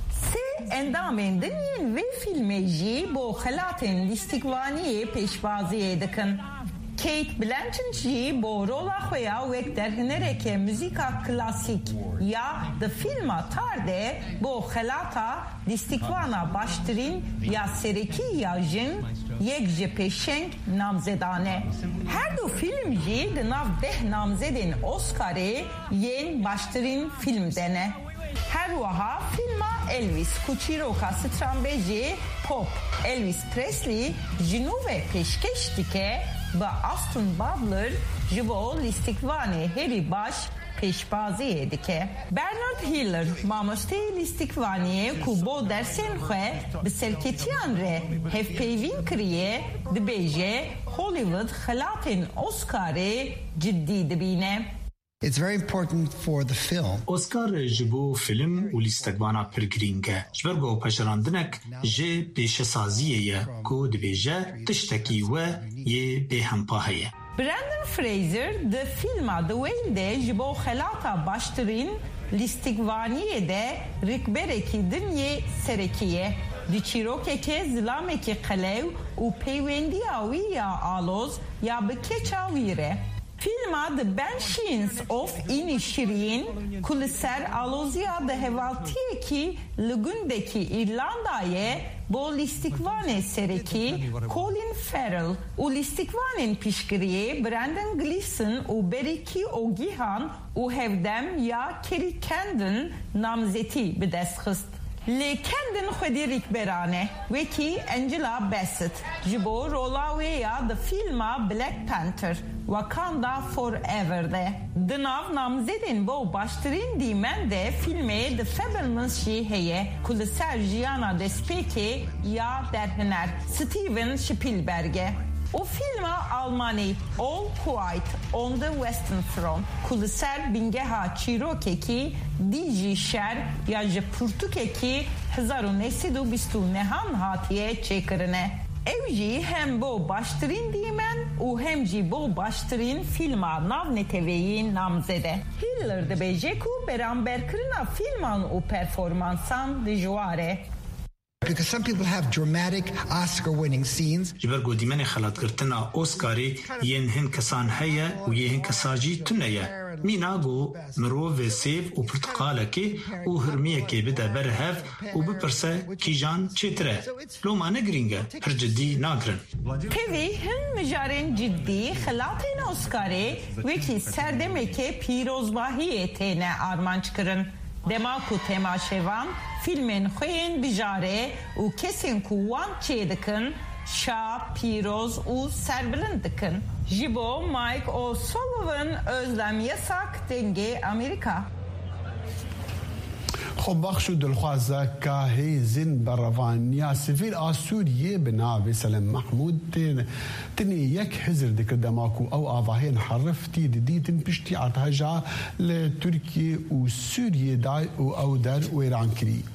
Endamendin yen ve filmeji bo xelatin listikvaniye peşbaziye dıkın. Kate Blanchett bo rola xoya wek derhinereke müzika klasik ya the filma tarde bo xelata listikvana baştirin ya sereki ya jin yekje peşenk namzedane. Her du filmji dınav deh namzedin Oscar'e yen baştirin film dene. Her vaha filma Elvis Kuchiroka Strambeji Pop Elvis Presley Jinuve peşkeştike ve Aston Butler jibo listikvani heri baş peşbazi edike. Bernard Hiller mamoste listikvaniye kubo dersen xwe bi serketiyan re hevpeyvin kiriye dibeje Hollywood xelatin Oscar'e ciddi dibine. It's very important for the film. Oscar jibo film u listekvana pirgiringe. Jbergo paşarandinek je peşesaziye ku dibêje tiştekî we yê bêhempahiye. Brendan Fraser de filma The Whale'de jibo xelata baştirin listikvaniye de rikbereki dinye serekiye. Di çîrokeke zilamekî qelew û peywendiya wî ya aloz ya bi keça wî re. Filma The Banshees of Inisherin ku li ser aloziya de hevaltiyekî li gundekî İrlandayê bo listikvanê serekî Colin Farrell û listikvanên piştgiriyê Brendan Gleeson û berîkî O'Gihan û hevdem ya Kerry Condon namzetî bi dest xist. Li Condon xwedî rîkberane wekî Angela Bassett ji bo rola wê ya di filma Black Panther Wakanda Forever'de. Di nav namzedên bo baştirîn dîmen de filmê The Fabelmans jî heye ku li ser jiyana destpêkê ya derhiner Steven Spielberg'e. O filma Almanî All Quiet on the Western Front ku li ser bingeha çîrokekî dijî şer ya ji pirtûkekî 1929 hatiye çêkirine. Ev jî hem bo baştirîn dîmen û hem jî bo baştirîn filma navneteveyî namzede. Hiller dibêje ku beramberkirina filman û performansan dijwar e. Because some people have dramatic Oscar-winning scenes. Jiber godîmenê xelatgirtina Oscarê yên hin kesan heye û yê hin kesa jî tune ye. Mîna got mirov vê sêv û pirtuqalekê û hirmiyekê bide ber hev û bipirse kîjan çêtir e. Loma ne giring e, pir ciddî nagirin. Tevî hin mijarên ciddî xelatên Oscarê wekî serdemekê pîrozbahiyê têne armanc kirin. Dema ku temaşevan filmên xwe yên bijare û kesên ku wan çê dikin şa, pîroz û serbilind dikin. Ji bo Mike O'Sullivan özlem yasak dengê Amerika. خب بخش دلخوازه که هیزن بروانیا سیویل آسوریه بناوی سلم محمود تنی یک هزر دکر دماکو او آواهین حرفتی دیدن پشتی ارتهجا لترکیه و سوریه دای او در و ایران کری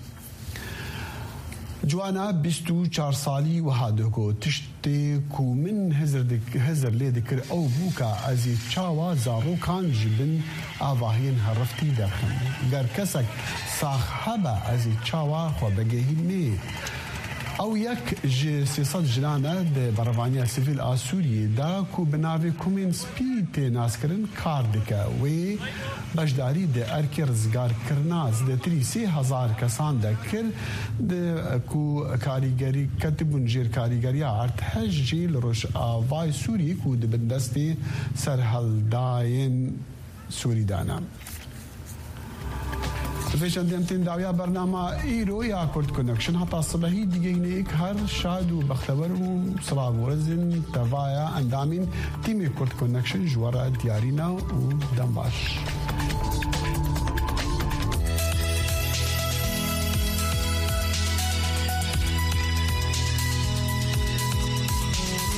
جوانا 24 سالی و هادوکو تشتی کو من هزر لی دکر او بوکا ازی چاوا زارو کان جبن آواهین حرفتی درخم گر کسک صاحبه ازی چاوا خو بگهی نی او یک جی 300 جلانه ده بروانیا سیویل آسوریه دا کو بناوی کومین سپیت ناس کرن کار دکه و بجداری ده ارکی رزگار کرناز ده 3000 کسان ده کر ده کو کاریگری کتبون جیر کاریگری ارتحج جیل روش آوای سوریه کو ده بندستی سرحلداین سوری دانا فیشن دیمتین داویا برنامه ایرو یا کرد کنکشن حتی صبحی دیگه اینه هر شاد و بختور و سلام و رزن توایا اندامین تیم کرد کنکشن جوارا دیارینا و دنباش